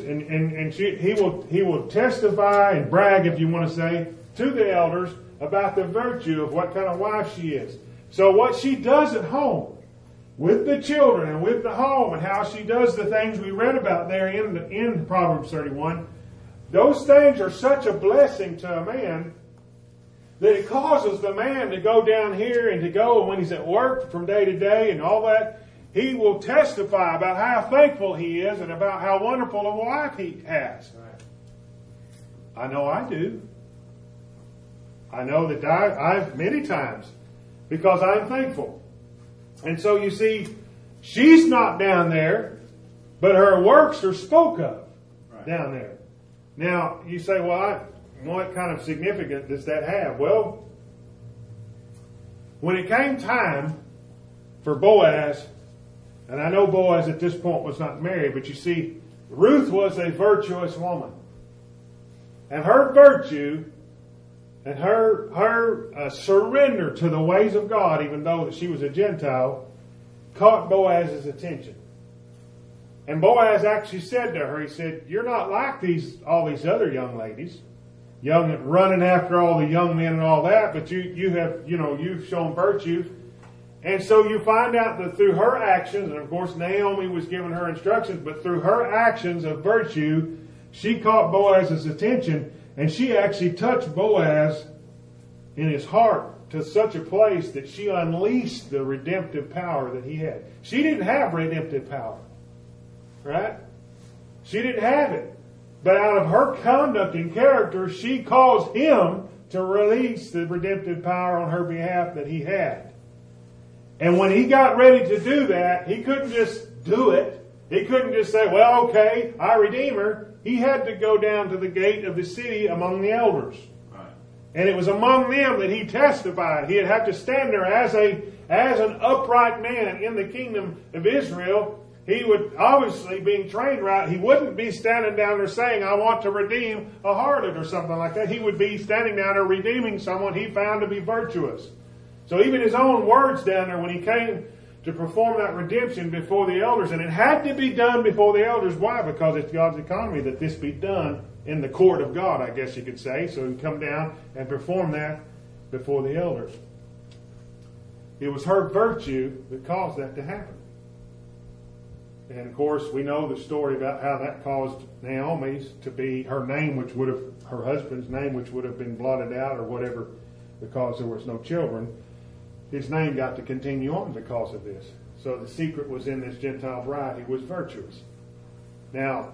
he will testify and brag, if you want to say, to the elders about the virtue of what kind of wife she is. So what she does at home, with the children and with the home, and how she does the things we read about there in Proverbs 31, those things are such a blessing to a man that it causes the man to go down here and to go when he's at work from day to day and all that. He will testify about how thankful he is and about how wonderful a wife he has. I know I do. I know that I've many times, because I'm thankful. And so you see, she's not down there, but her works are spoke of down there. Now, you say, what kind of significance does that have? Well, when it came time for Boaz, and I know Boaz at this point was not married, but you see, Ruth was a virtuous woman. And her virtue and her surrender to the ways of God, even though she was a Gentile, caught Boaz's attention. And Boaz actually said to her, he said, you're not like all these other young ladies, running after all the young men and all that, but you've shown virtue. And so you find out that through her actions, and of course Naomi was giving her instructions, but through her actions of virtue, she caught Boaz's attention, and she actually touched Boaz in his heart to such a place that she unleashed the redemptive power that he had. She didn't have redemptive power, right? She didn't have it. But out of her conduct and character, she caused him to release the redemptive power on her behalf that he had. And when he got ready to do that, he couldn't just do it. He couldn't just say, well, okay, I redeem her. He had to go down to the gate of the city among the elders. Right. And it was among them that he testified. He'd have to stand there as an upright man in the kingdom of Israel. He would, obviously, being trained right, he wouldn't be standing down there saying, I want to redeem a harlot or something like that. He would be standing down there redeeming someone he found to be virtuous. So even his own words down there when he came to perform that redemption before the elders, and it had to be done before the elders. Why? Because it's God's economy that this be done in the court of God, I guess you could say. So he'd come down and perform that before the elders. It was her virtue that caused that to happen. And of course, we know the story about how that caused Naomi's to be her name, which would have, her husband's name, which would have been blotted out or whatever, because there was no children. His name got to continue on because of this. So the secret was in this Gentile bride who was virtuous. Now,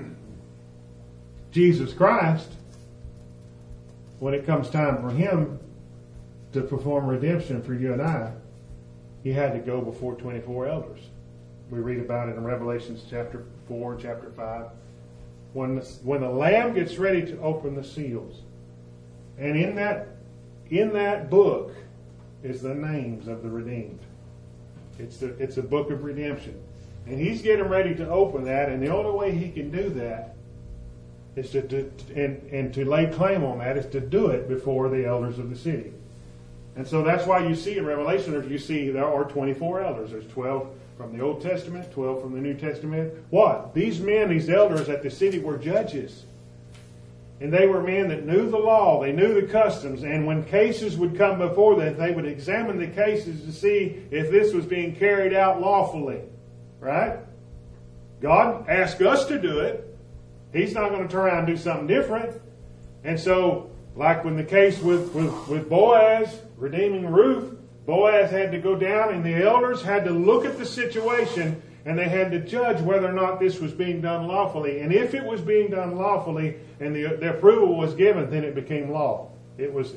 Jesus Christ, when it comes time for him to perform redemption for you and I, he had to go before 24 elders. We read about it in Revelation chapter 4 and chapter 5. When the Lamb gets ready to open the seals, and in that book is the names of the redeemed. It's a book of redemption. And he's getting ready to open that, and the only way he can do that is to lay claim on that is to do it before the elders of the city. And so that's why you see in Revelation, you see there are 24 elders. There's 12 from the Old Testament, 12 from the New Testament. What? These men, these elders at the city were judges. And they were men that knew the law, they knew the customs, and when cases would come before them, they would examine the cases to see if this was being carried out lawfully. Right? God asked us to do it. He's not going to turn around and do something different. And so, like when the case with Boaz, redeeming Ruth, Boaz had to go down and the elders had to look at the situation and they had to judge whether or not this was being done lawfully. And if it was being done lawfully and the approval was given, then it became law. It was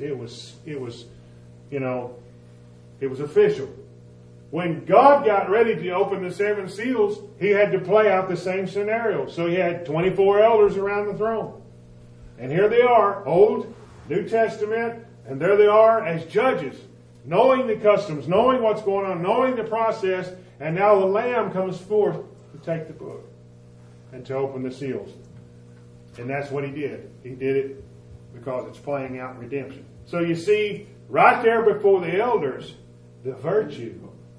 official. When God got ready to open the 7 seals, he had to play out the same scenario. So he had 24 elders around the throne. And here they are, Old, New Testament, and there they are as judges, knowing the customs, knowing what's going on, knowing the process, and now the Lamb comes forth to take the book and to open the seals. And that's what he did. He did it because it's playing out redemption. So you see, right there before the elders, the virtue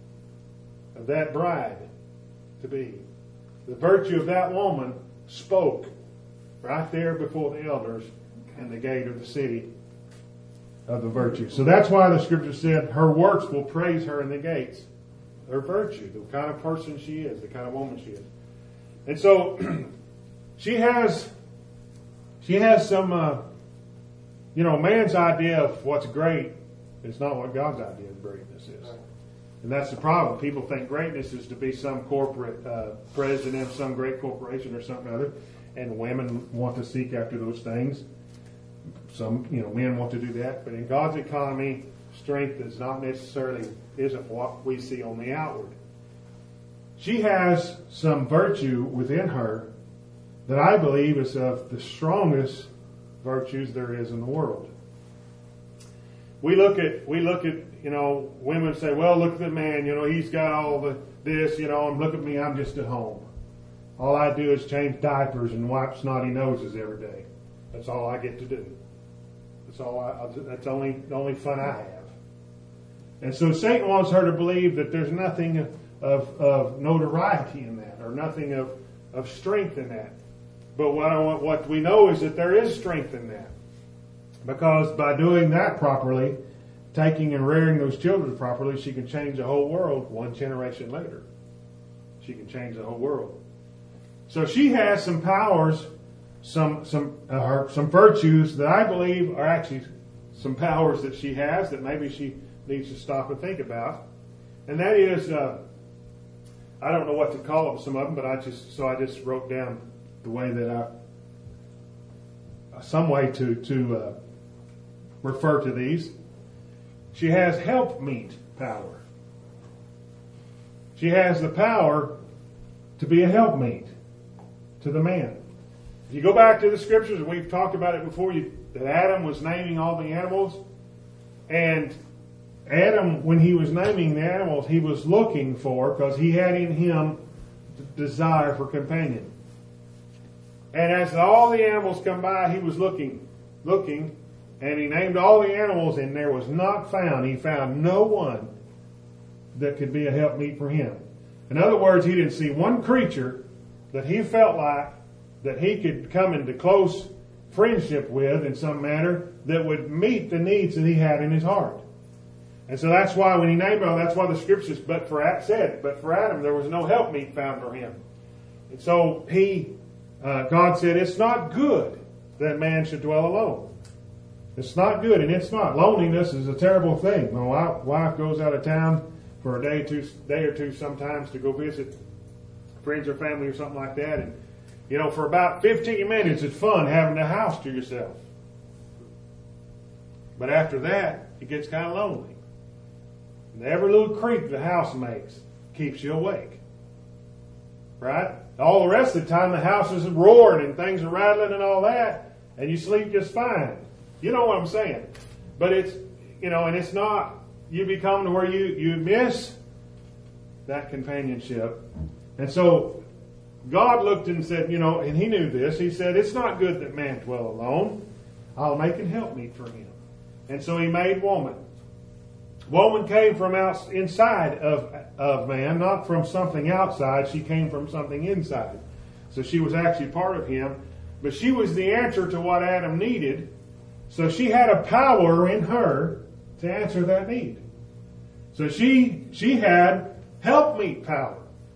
of that bride to be. The virtue of that woman spoke right there before the elders in the gate of the city of the virtue. So that's why the scripture said her works will praise her in the gates. Her virtue, the kind of person she is, the kind of woman she is. And so she has some, man's idea of what's great is not what God's idea of greatness is. And that's the problem. People think greatness is to be some corporate president of some great corporation or something or other. And women want to seek after those things. Some, men want to do that. But in God's economy, strength is not necessarily, isn't what we see on the outward. She has some virtue within her that I believe is of the strongest virtues there is in the world. We look at, women say, well, look at the man, he's got all this, and look at me, I'm just at home. All I do is change diapers and wipe snotty noses every day. That's all I get to do. That's the only fun I have. And so Satan wants her to believe that there's nothing of notoriety in that, or nothing of strength in that. But what we know is that there is strength in that. Because by doing that properly, taking and rearing those children properly, she can change the whole world one generation later. She can change the whole world. So she has some powers, some virtues that I believe are actually some powers that she has that maybe she needs to stop and think about. And that is, I don't know what to call them, some of them, but I just wrote down the way that some way to refer to these. She has helpmeet power. She has the power to be a helpmeet to the man. If you go back to the scriptures, and we've talked about it before, that Adam was naming all the animals, and Adam, when he was naming the animals, he was looking for, because he had in him the desire for companion. And as all the animals come by, he was looking, and he named all the animals, and there was not found. He found no one that could be a helpmeet for him. In other words, he didn't see one creature that he felt like that he could come into close friendship with in some manner that would meet the needs that he had in his heart. And so that's why when he named them, that's why the scriptures but for Adam there was no helpmeet found for him. And so God said, it's not good that man should dwell alone. It's not good, and it's not. Loneliness is a terrible thing. My wife goes out of town for a day or two sometimes to go visit friends or family or something like that. And, for about 15 minutes, it's fun having the house to yourself. But after that, it gets kind of lonely. And every little creak the house makes keeps you awake. Right? All the rest of the time, the house is roaring and things are rattling and all that, and you sleep just fine. You know what I'm saying? But it's, and it's not, you become to where you miss that companionship. And so God looked and said, and he knew this. He said, it's not good that man dwell alone. I'll make an helpmeet for him. And so he made woman. Woman came from inside of man, not from something outside. She came from something inside. So she was actually part of him. But she was the answer to what Adam needed. So she had a power in her to answer that need. So she had helpmeet power.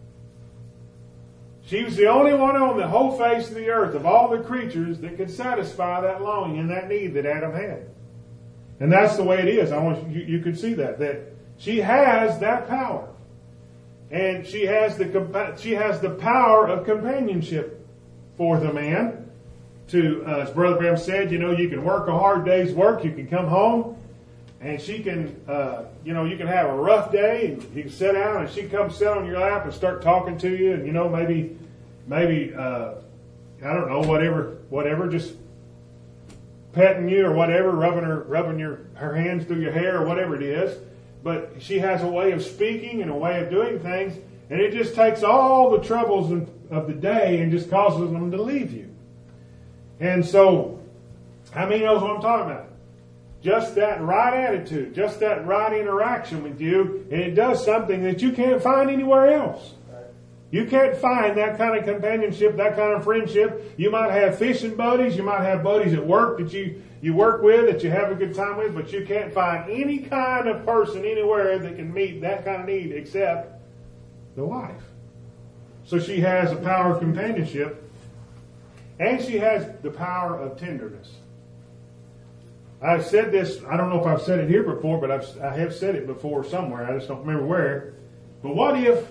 She was the only one on the whole face of the earth of all the creatures that could satisfy that longing and that need that Adam had. And that's the way it is. I want you could see that she has that power. And she has the power of companionship for the man. As Brother Bram said, you can work a hard day's work, you can come home, and she can, you can have a rough day, and you can sit down, and she can come sit on your lap and start talking to you, and maybe I don't know, whatever, just petting you or whatever, rubbing her hands through your hair or whatever it is. But she has a way of speaking and a way of doing things, and it just takes all the troubles of the day and just causes them to leave you. And so, how many knows what I'm talking about? Just that right attitude, just that right interaction with you, and it does something that you can't find anywhere else. You can't find that kind of companionship, that kind of friendship. You might have fishing buddies, you might have buddies at work that you work with, that you have a good time with, but you can't find any kind of person anywhere that can meet that kind of need except the wife. So she has the power of companionship. And she has the power of tenderness. I've said this, I don't know if I've said it here before, but I have said it before somewhere. I just don't remember where. But what if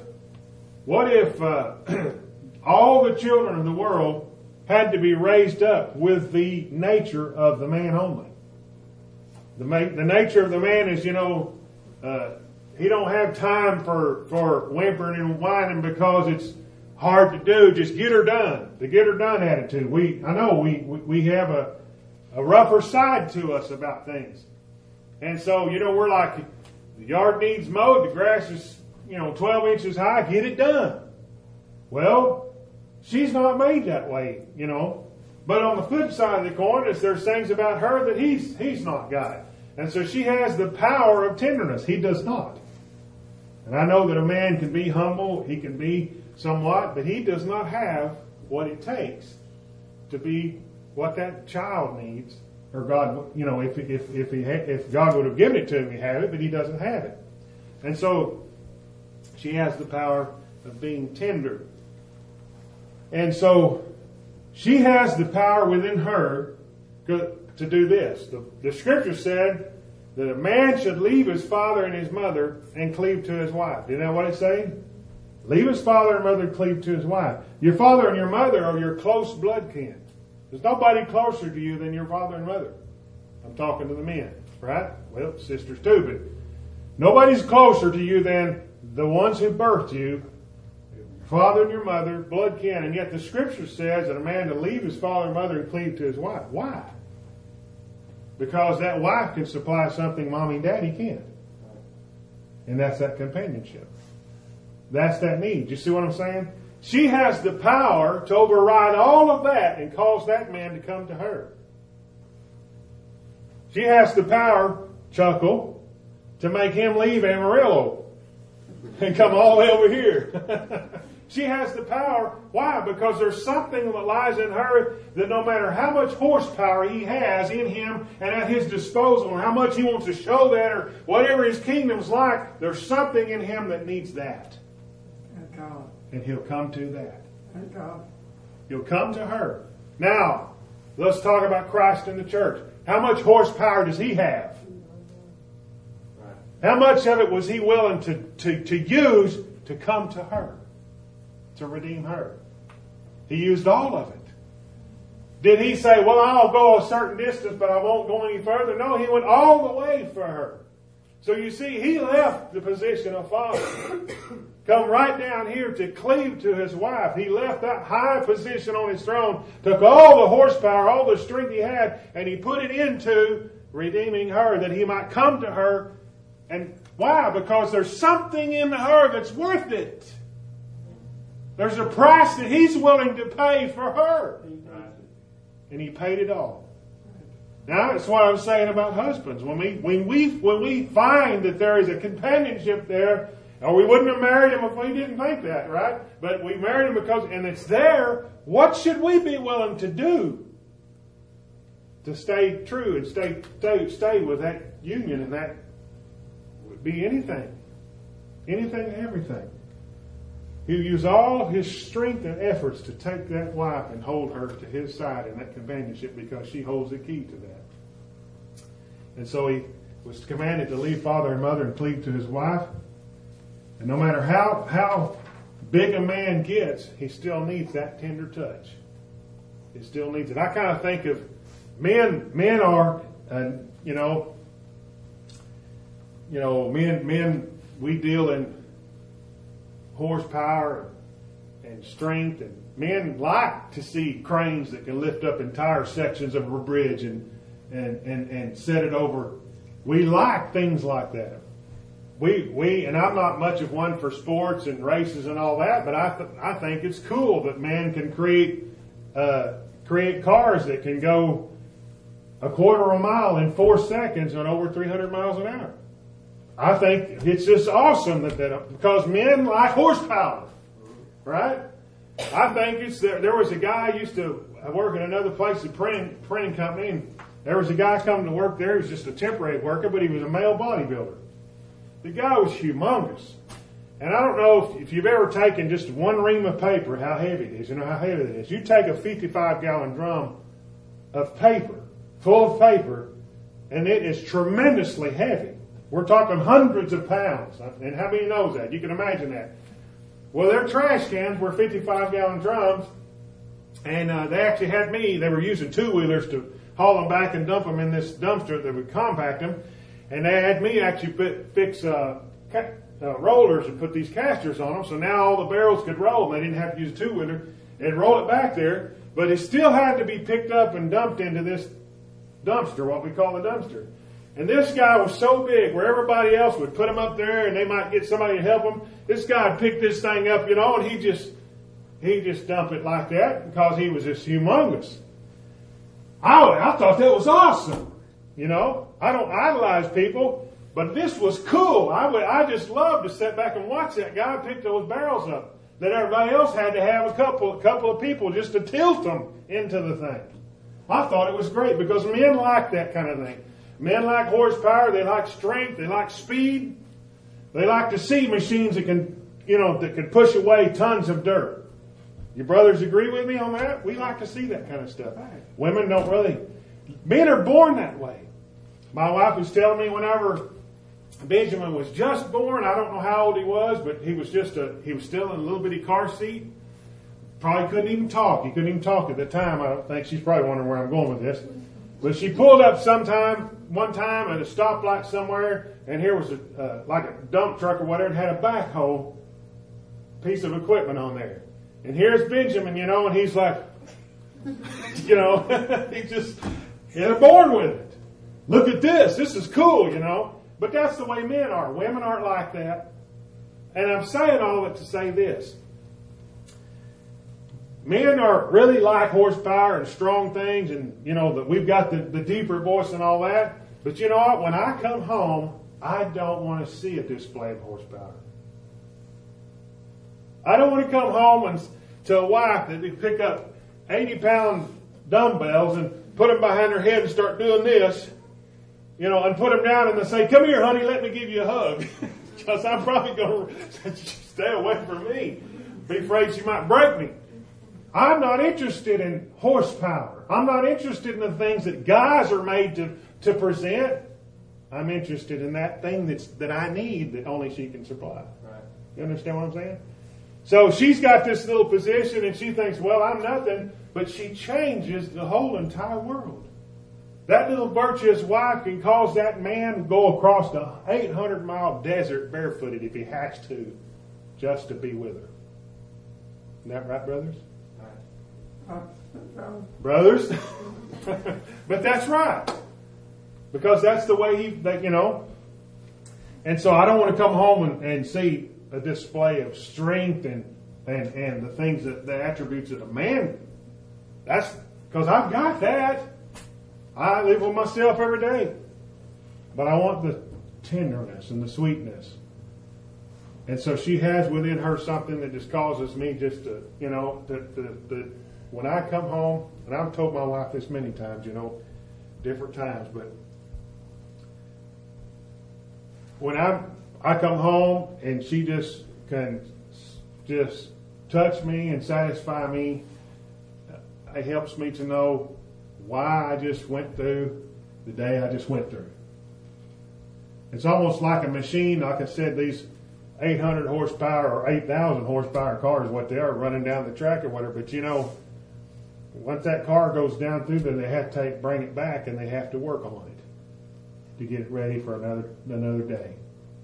all the children of the world had to be raised up with the nature of the man only? The nature of the man is, he don't have time for whimpering and whining because it's hard to do. Just get her done. The get her done attitude. I know we have a rougher side to us about things. And so, we're like, the yard needs mowed, the grass is, 12 inches high, get it done. Well, she's not made that way, But on the flip side of the coin is there's things about her that he's not got. And so she has the power of tenderness. He does not. And I know that a man can be humble, he can be somewhat, but he does not have what it takes to be what that child needs, or God, if God would have given it to him, he'd have it, but he doesn't have it. And so she has the power of being tender. And so she has the power within her, to do this. The scripture said that a man should leave his father and his mother and cleave to his wife. Isn't that what it's saying? Leave his father and mother and cleave to his wife. Your father and your mother are your close blood kin. There's nobody closer to you than your father and mother. I'm talking to the men, right? Well, sisters too, but nobody's closer to you than the ones who birthed you, your father and your mother, blood kin. And yet the scripture says that a man to leave his father and mother and cleave to his wife. Why? Because that wife can supply something mommy and daddy can't. And that's that companionship. That's that need. You see what I'm saying? She has the power to override all of that and cause that man to come to her. She has the power, Chuckle, to make him leave Amarillo and come all the way over here. She has the power. Why? Because there's something that lies in her that no matter how much horsepower he has in him and at his disposal, or how much he wants to show that, or whatever his kingdom's like, there's something in him that needs that.
Thank God.
And he'll come to that.
Thank God.
He'll come to her. Now, let's talk about Christ in the church. How much horsepower does he have? How much of it was he willing to use to come to her? To redeem her? He used all of it. Did he say, well, I'll go a certain distance, but I won't go any further? No, he went all the way for her. So you see, he left the position of father. Come right down here to cleave to his wife. He left that high position on his throne, took all the horsepower, all the strength he had, and he put it into redeeming her, that he might come to her. And why? Because there's something in her that's worth it. There's a price that he's willing to pay for her. And he paid it all. Now, that's what I'm saying about husbands. When we find that there is a companionship there, or we wouldn't have married him if we didn't think that, right? But we married him because, and it's there, what should we be willing to do to stay true and stay with that union, and that would be anything. Anything and everything. He'll use all his strength and efforts to take that wife and hold her to his side in that companionship, because she holds the key to that. And so he was commanded to leave father and mother and cleave to his wife. And no matter how big a man gets, he still needs that tender touch. He still needs it. I kind of think of men are, men, we deal in horsepower and strength, and men like to see cranes that can lift up entire sections of a bridge and set it over. We like things like that. And I'm not much of one for sports and races and all that, but I think it's cool that man can create cars that can go a quarter of a mile in 4 seconds and over 300 miles an hour. I think it's just awesome that because men like horsepower, right? I think it's there was a guy I used to work in another place, a printing company, and there was a guy coming to work there. He was just a temporary worker, but he was a male bodybuilder. The guy was humongous. And I don't know if you've ever taken just one ream of paper, how heavy it is. You know how heavy it is. You take a 55-gallon drum of paper, full of paper, and it is tremendously heavy. We're talking hundreds of pounds. And how many knows that? You can imagine that. Well, their trash cans were 55-gallon drums, and they actually had they were using two-wheelers to haul them back and dump them in this dumpster that would compact them. And they had me actually fix rollers and put these casters on them, so now all the barrels could roll. They didn't have to use a two-wheeler. They'd roll it back there, but it still had to be picked up and dumped into this dumpster, what we call the dumpster. And this guy was so big, where everybody else would put him up there and they might get somebody to help him. This guy would pick this thing up, and he just dumped it like that because he was just humongous. I thought that was awesome. I don't idolize people, but this was cool. I just loved to sit back and watch that guy pick those barrels up. That everybody else had to have a couple of people just to tilt them into the thing. I thought it was great because men like that kind of thing. Men like horsepower. They like strength. They like speed. They like to see machines that can push away tons of dirt. Your brothers agree with me on that? We like to see that kind of stuff. Women don't really. Men are born that way. My wife was telling me whenever Benjamin was just born, I don't know how old he was, but he was still in a little bitty car seat. Probably couldn't even talk. He couldn't even talk at the time. I don't think. She's probably wondering where I'm going with this. But she pulled up one time at a stoplight somewhere, and here was like a dump truck or whatever, and had a backhoe piece of equipment on there. And here's Benjamin, and he's like, they're born with it. Look at this. This is cool, But that's the way men are. Women aren't like that. And I'm saying all that to say this. Men are really like horsepower and strong things, and that we've got the deeper voice and all that. But you know what? When I come home, I don't want to see a display of horsepower. I don't want to come home to a wife that they pick up 80-pound dumbbells and put them behind her head and start doing this, and put them down and they say, "Come here, honey, let me give you a hug," because I'm probably going to stay away from me. Be afraid she might break me. I'm not interested in horsepower. I'm not interested in the things that guys are made to present. I'm interested in that thing that I need that only she can supply. Right. You understand what I'm saying? So she's got this little position and she thinks, well, I'm nothing, but she changes the whole entire world. That little virtuous wife can cause that man to go across the 800-mile desert barefooted if he has to, just to be with her. Isn't that right, brothers? Brothers? But that's right. Because that's the way And so I don't want to come home and see a display of strength and the things the attributes of a man. That's because I've got that. I live with myself every day. But I want the tenderness and the sweetness. And so she has within her something that just causes me just to, when I come home, and I've told my wife this many times, different times, but when I come home and she just can just touch me and satisfy me, it helps me to know why I just went through the day I just went through. It's almost like a machine, like I said, these 800 horsepower or 8,000 horsepower cars, what they are, running down the track or whatever. But once that car goes down through there, they have to bring it back and they have to work on it to get it ready for another day.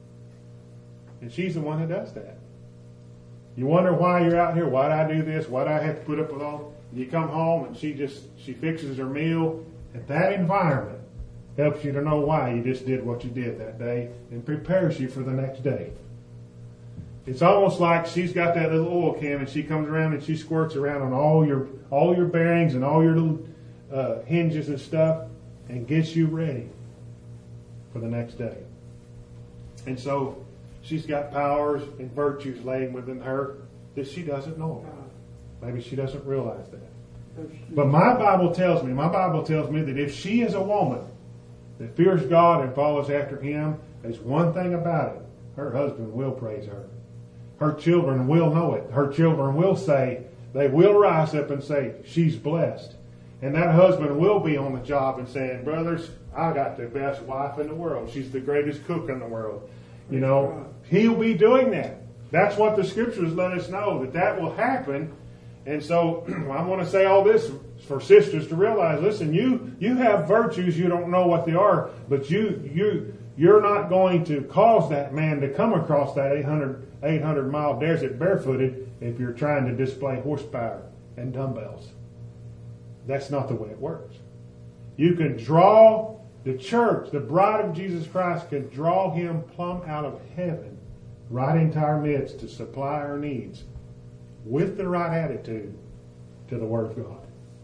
And she's the one who does that. You wonder why you're out here, why do I do this, why do I have to put up with all? You come home and she fixes her meal. And that environment helps you to know why you just did what you did that day and prepares you for the next day. It's almost like she's got that little oil can and she comes around and she squirts around on all your bearings and all your little hinges and stuff and gets you ready for the next day. And so she's got powers and virtues laying within her that she doesn't know about. Maybe she doesn't realize that. But my Bible tells me that if she is a woman that fears God and follows after Him, there's one thing about it. Her husband will praise her. Her children will know it. Her children will say, they will rise up and say, she's blessed. And that husband will be on the job and saying, brothers, I got the best wife in the world. She's the greatest cook in the world. He'll be doing that. That's what the scriptures let us know, that will happen. And so I want to say all this for sisters to realize, listen, you have virtues, you don't know what they are, but you're not going to cause that man to come across that 800-mile desert barefooted if you're trying to display horsepower and dumbbells. That's not the way it works. You can draw the church, the bride of Jesus Christ, can draw him plumb out of heaven right into our midst to supply our needs with the right attitude to the Word of God.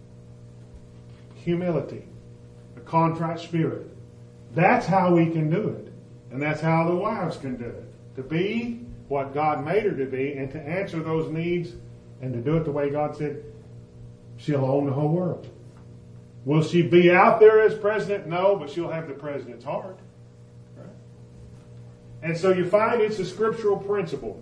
Humility, a contrite spirit. That's how we can do it. And that's how the wives can do it. To be what God made her to be and to answer those needs and to do it the way God said, she'll own the whole world. Will she be out there as president? No, but she'll have the president's heart. Right? And so you find it's a scriptural principle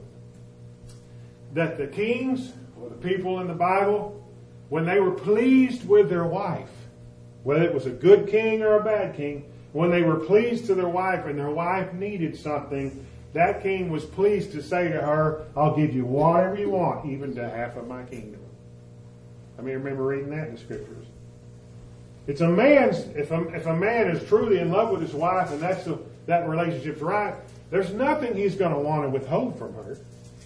that the kings or the people in the Bible, when they were pleased with their wife, whether it was a good king or a bad king, when they were pleased to their wife and their wife needed something, that king was pleased to say to her, I'll give you whatever you want, even to half of my kingdom. I mean, remember reading that in the scriptures. It's a man's, if a man is truly in love with his wife and that relationship's right, there's nothing he's going to want to withhold from her.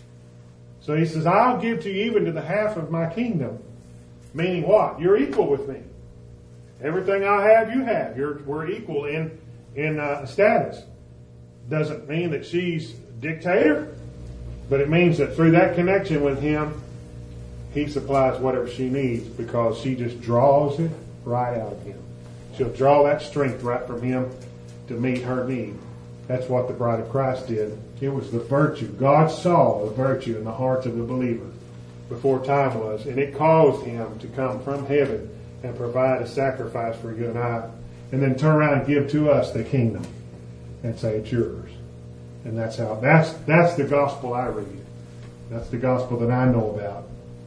So he says, I'll give to you even to the half of my kingdom. Meaning what? You're equal with me. Everything I have, you have. We're equal in status. Doesn't mean that she's dictator, but it means that through that connection with him, he supplies whatever she needs because she just draws it right out of him. She'll draw that strength right from him to meet her need. That's what the bride of Christ did. It was the virtue. God saw the virtue in the hearts of the believer before time was, and it caused him to come from heaven and provide a sacrifice for you and I, and then turn around and give to us the kingdom and say it's yours. And that's the gospel I read. That's the gospel that I know about.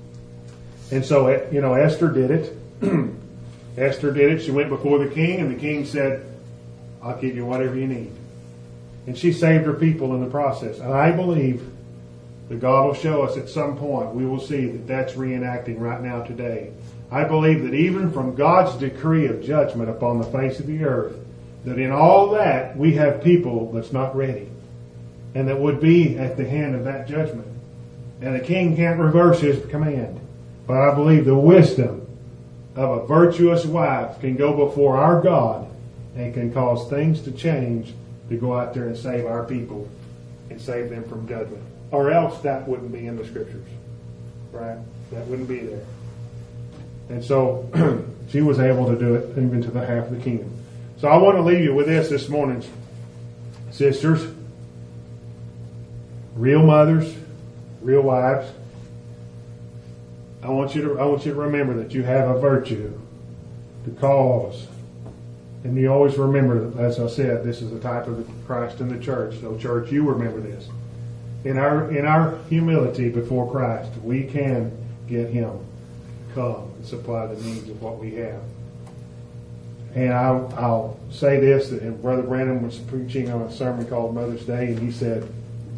And so, Esther did it. Esther did it. She went before the king, and the king said, I'll give you whatever you need. And she saved her people in the process. And I believe that God will show us at some point, we will see that that's reenacting right now today. I believe that even from God's decree of judgment upon the face of the earth, that in all that we have people that's not ready and that would be at the hand of that judgment. And the king can't reverse his command. But I believe the wisdom of a virtuous wife can go before our God and can cause things to change to go out there and save our people and save them from judgment. Or else that wouldn't be in the scriptures. Right? That wouldn't be there. And so she was able to do it even to the half of the kingdom. So I want to leave you with this morning, sisters, real mothers, real wives. I want you to remember that you have a virtue to cause. And you always remember, as I said, this is a type of Christ in the church. So church, you remember this. In our humility before Christ, we can get him to come and supply the needs of what we have. And I'll say this, that Brother Brandon was preaching on a sermon called Mother's Day, and he said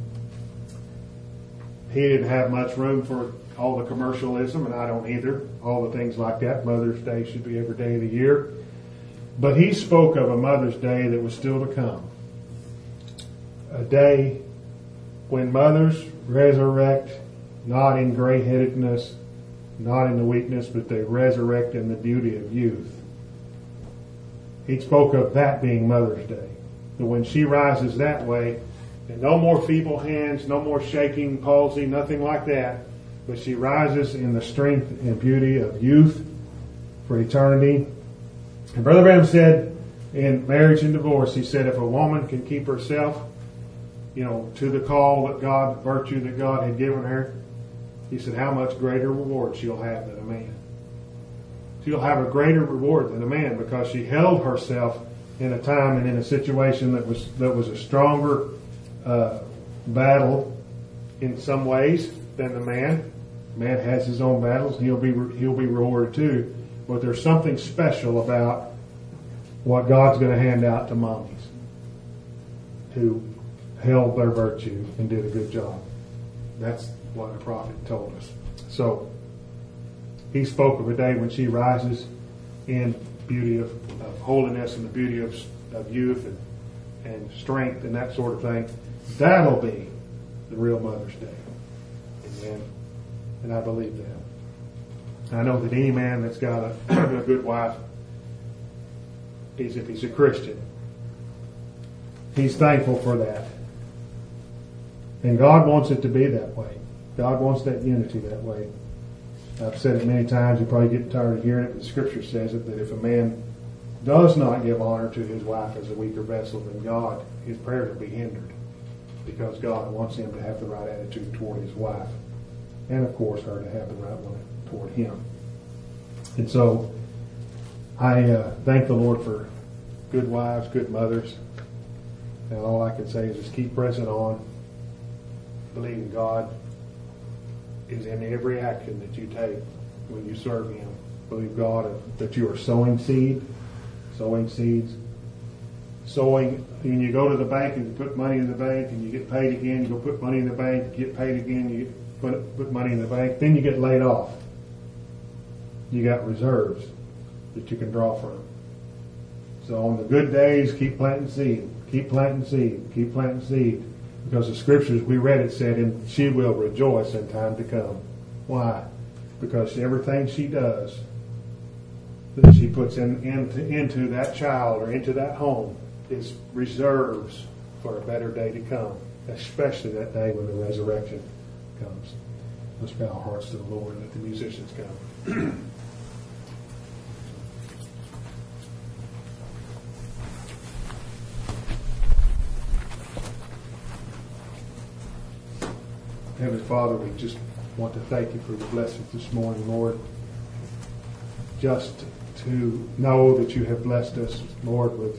he didn't have much room for all the commercialism, and I don't either, all the things like that. Mother's Day should be every day of the year. But he spoke of a Mother's Day that was still to come. A day when mothers resurrect, not in gray-headedness, not in the weakness, but they resurrect in the beauty of youth. He spoke of that being Mother's Day. That when she rises that way, and no more feeble hands, no more shaking, palsy, nothing like that, but she rises in the strength and beauty of youth for eternity. And Brother Branham said in Marriage and Divorce, he said if a woman can keep herself, to the call that God, virtue that God had given her, he said how much greater reward she'll have than a man. She'll have a greater reward than a man because she held herself in a time and in a situation that was a stronger battle in some ways than the man. The man has his own battles. He'll be rewarded too. But there's something special about what God's going to hand out to mommies who held their virtue and did a good job. That's what the prophet told us. So he spoke of a day when she rises in beauty of holiness and the beauty of youth and strength and that sort of thing. That'll be the real Mother's Day. Amen. And I believe that. I know that any man that's got a good wife, if he's a Christian, he's thankful for that. And God wants it to be that way. God wants that unity that way. I've said it many times, you probably get tired of hearing it, but the scripture says it, that if a man does not give honor to his wife as a weaker vessel, then God, his prayers will be hindered. Because God wants him to have the right attitude toward his wife. And of course her to have the right one toward him. And so I thank the Lord for good wives, good mothers. And all I can say is just keep pressing on. Believing God is in every action that you take when you serve him. Believe God that you are sowing seed sowing seeds. Sowing, when you go to the bank and you put money in the bank and you get paid again, you go put money in the bank, you get paid again, you put money in the bank, then you get laid off. You got reserves that you can draw from. So on the good days, keep planting seed, keep planting seed, keep planting seed. Because the scriptures we read, it said, and she will rejoice in time to come. Why? Because everything she does, that she puts into that child or into that home, is reserves for a better day to come, especially that day when the resurrection comes. Let's bow our hearts to the Lord and let the musicians come. Heavenly Father, we just want to thank you for your blessings this morning, Lord. Just to know that you have blessed us, Lord, with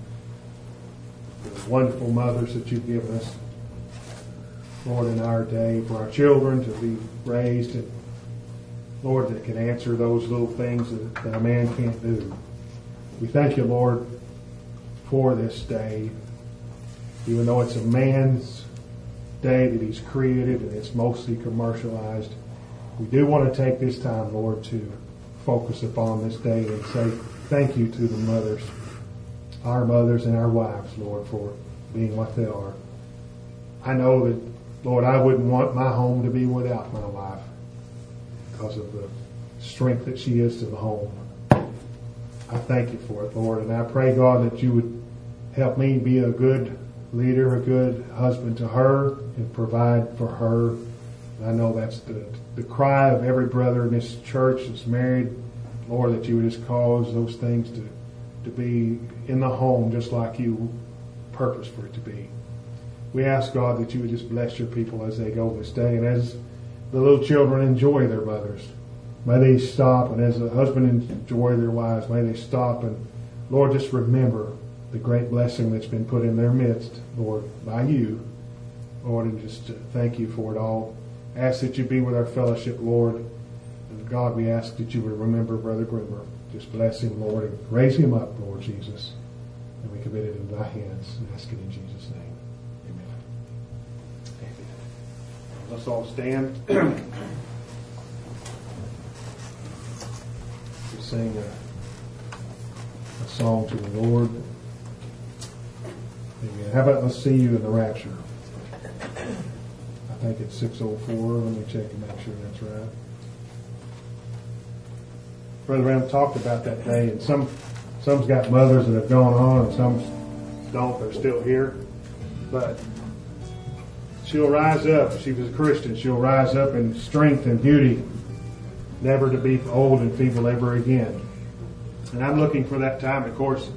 the wonderful mothers that you've given us, Lord, in our day, for our children to be raised, and Lord, that can answer those little things that a man can't do. We thank you, Lord, for this day, even though it's a man's day that he's created and it's mostly commercialized. We do want to take this time, Lord, to focus upon this day and say thank you to the mothers, our mothers and our wives, Lord, for being what they are. I know that, Lord, I wouldn't want my home to be without my wife because of the strength that she is to the home. I thank you for it, Lord, and I pray, God, that you would help me be a good leader, a good husband to her, and provide for her. I know that's the cry of every brother in this church that's married, Lord, that you would just cause those things to be in the home just like you purpose for it to be. We ask, God, that you would just bless your people as they go this day, and as the little children enjoy their mothers, may they stop, and as the husband enjoy their wives, may they stop and, Lord, just remember the great blessing that's been put in their midst, Lord, by you, Lord, and just thank you for it all. Ask that you be with our fellowship, Lord. And God, we ask that you would remember Brother Grimmer. Just bless him, Lord, and raise him up, Lord Jesus. And we commit it into thy hands and ask it in Jesus' name. Amen. Amen. Let's all stand. We sing a song to the Lord. Amen. How about let's see you in the rapture? I think it's 6:04. Let me check and make sure that's right. Brother Ram talked about that day, and some's got mothers that have gone on, and some don't. They're still here, but she'll rise up. If she was a Christian, she'll rise up in strength and beauty, never to be old and feeble ever again. And I'm looking for that time. Of course,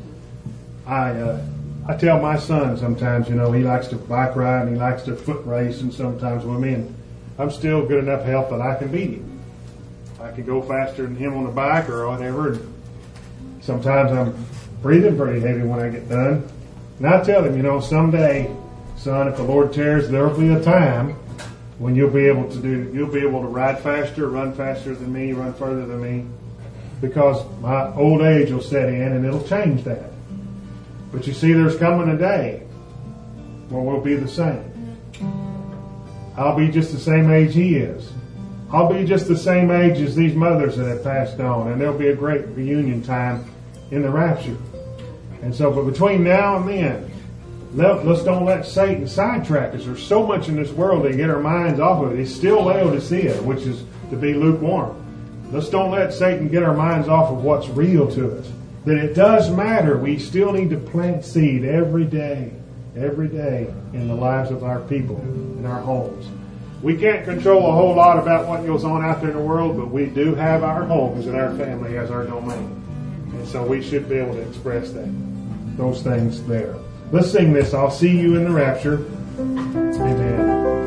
I tell my son sometimes, he likes to bike ride and he likes to foot race, and sometimes with me, and I'm still good enough health that I can beat him. I can go faster than him on a bike or whatever. And sometimes I'm breathing pretty heavy when I get done. And I tell him, someday, son, if the Lord tarries, there'll be a time when you'll be able to ride faster, run faster than me, run further than me, because my old age will set in and it'll change that. But you see, there's coming a day when we'll be the same. I'll be just the same age he is. I'll be just the same age as these mothers that have passed on, and there'll be a great reunion time in the rapture. And so, but between now and then, let's don't let Satan sidetrack us. There's so much in this world that get our minds off of it. It's still Laodicea, which is to be lukewarm. Let's don't let Satan get our minds off of what's real to us. That it does matter. We still need to plant seed every day in the lives of our people, in our homes. We can't control a whole lot about what goes on out there in the world, but we do have our homes and our family as our domain. And so we should be able to express those things there. Let's sing this. I'll see you in the rapture. Amen.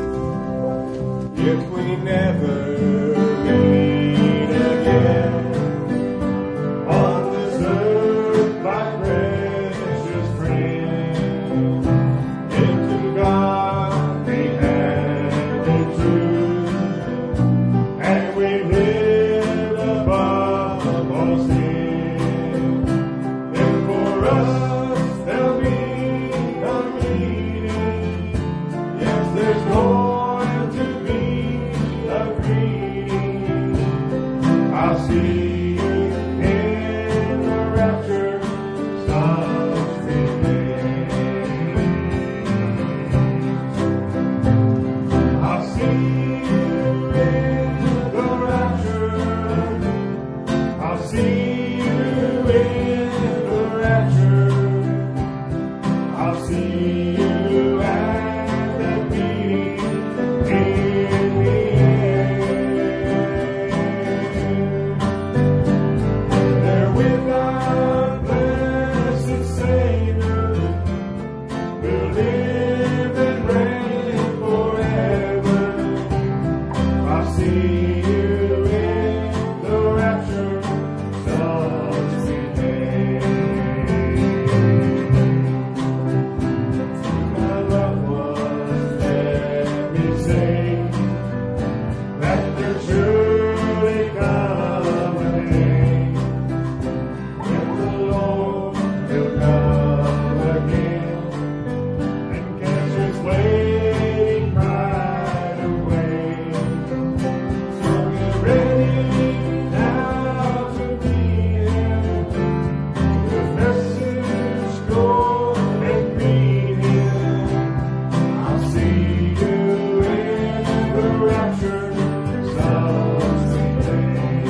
If we never meet again on this earth, my precious friend, into God we handed true, and we live above all sin. Therefore
I'll see you in the rapture someday. I'll see you in the rapture. I'll see you in the rapture. I'll see you at that meeting in the air. There with our blessed Savior, we'll live and reign forever. I'll see you in the rapture someday. My loved ones, let me say that there surely come a day when the Lord will come again and catch us waiting right away. So get ready now to meet Him. With message go and greet Him. I'll see you in the rapture someday.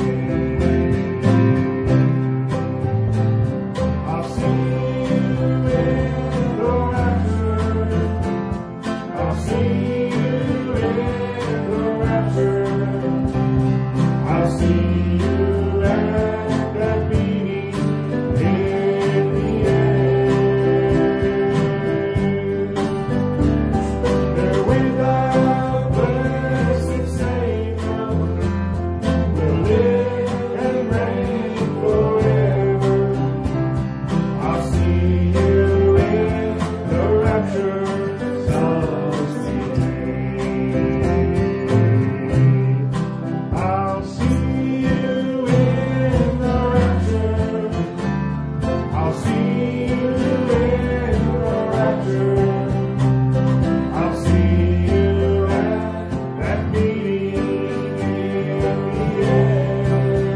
I'll see you in the rapture. I'll see you in the rapture. I'll see you at that meeting in the air. There with our blessed Savior, we'll live and reign forever. I'll see you in the rapture someday. I'll see you in the rapture. I'll see you in the rapture. I'll see you at that meeting in the air.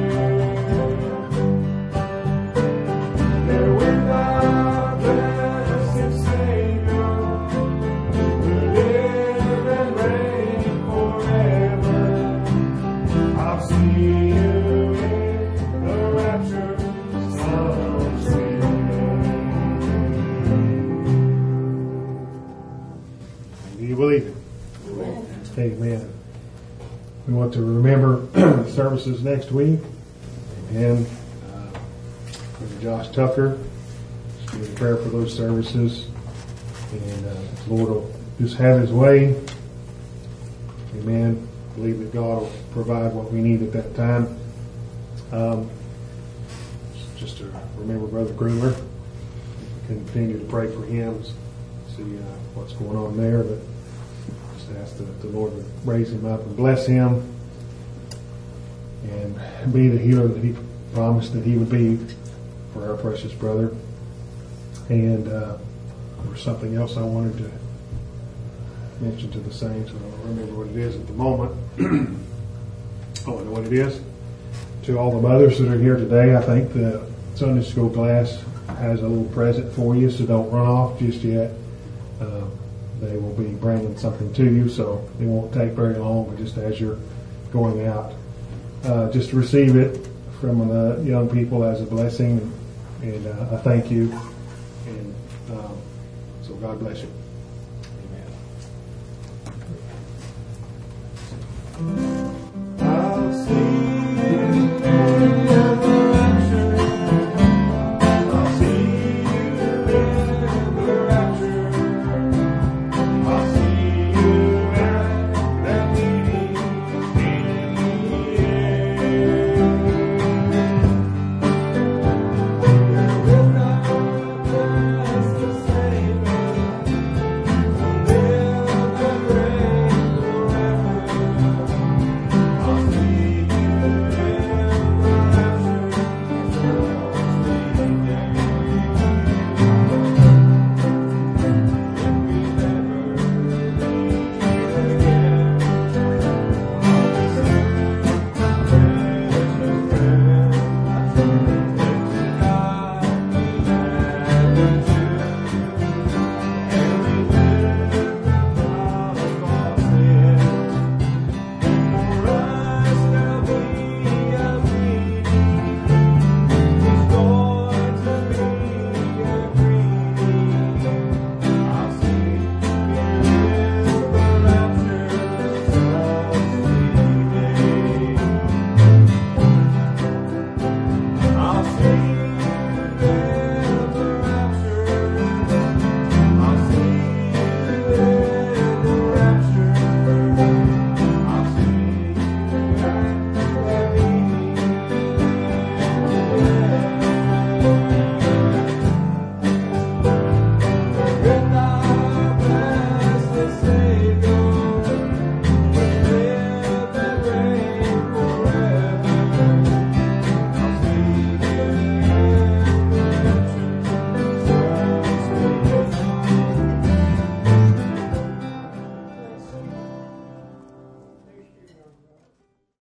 There with our blessed Savior, we'll live and reign forever. I'll see you in the rapture someday. Do you believe it? Amen. We want to remember services next week. And Brother Josh Tucker, just be in prayer for those services. And the Lord will just have His way. Amen. Believe that God will provide what we need at that time. Just to remember Brother Grumer, continue to pray for him, see what's going on there. But just ask that the Lord would raise him up and bless him and be the healer that He promised that He would be for our precious brother. And there was something else I wanted to mention to the saints. I don't remember what it is at the moment. Oh, I know what it is. To all the mothers that are here today, I think the Sunday school class has a little present for you, so don't run off just yet. They will be bringing something to you, so it won't take very long, but just as you're going out, just receive it from the young people as a blessing, and a thank you. And so God bless you. Amen.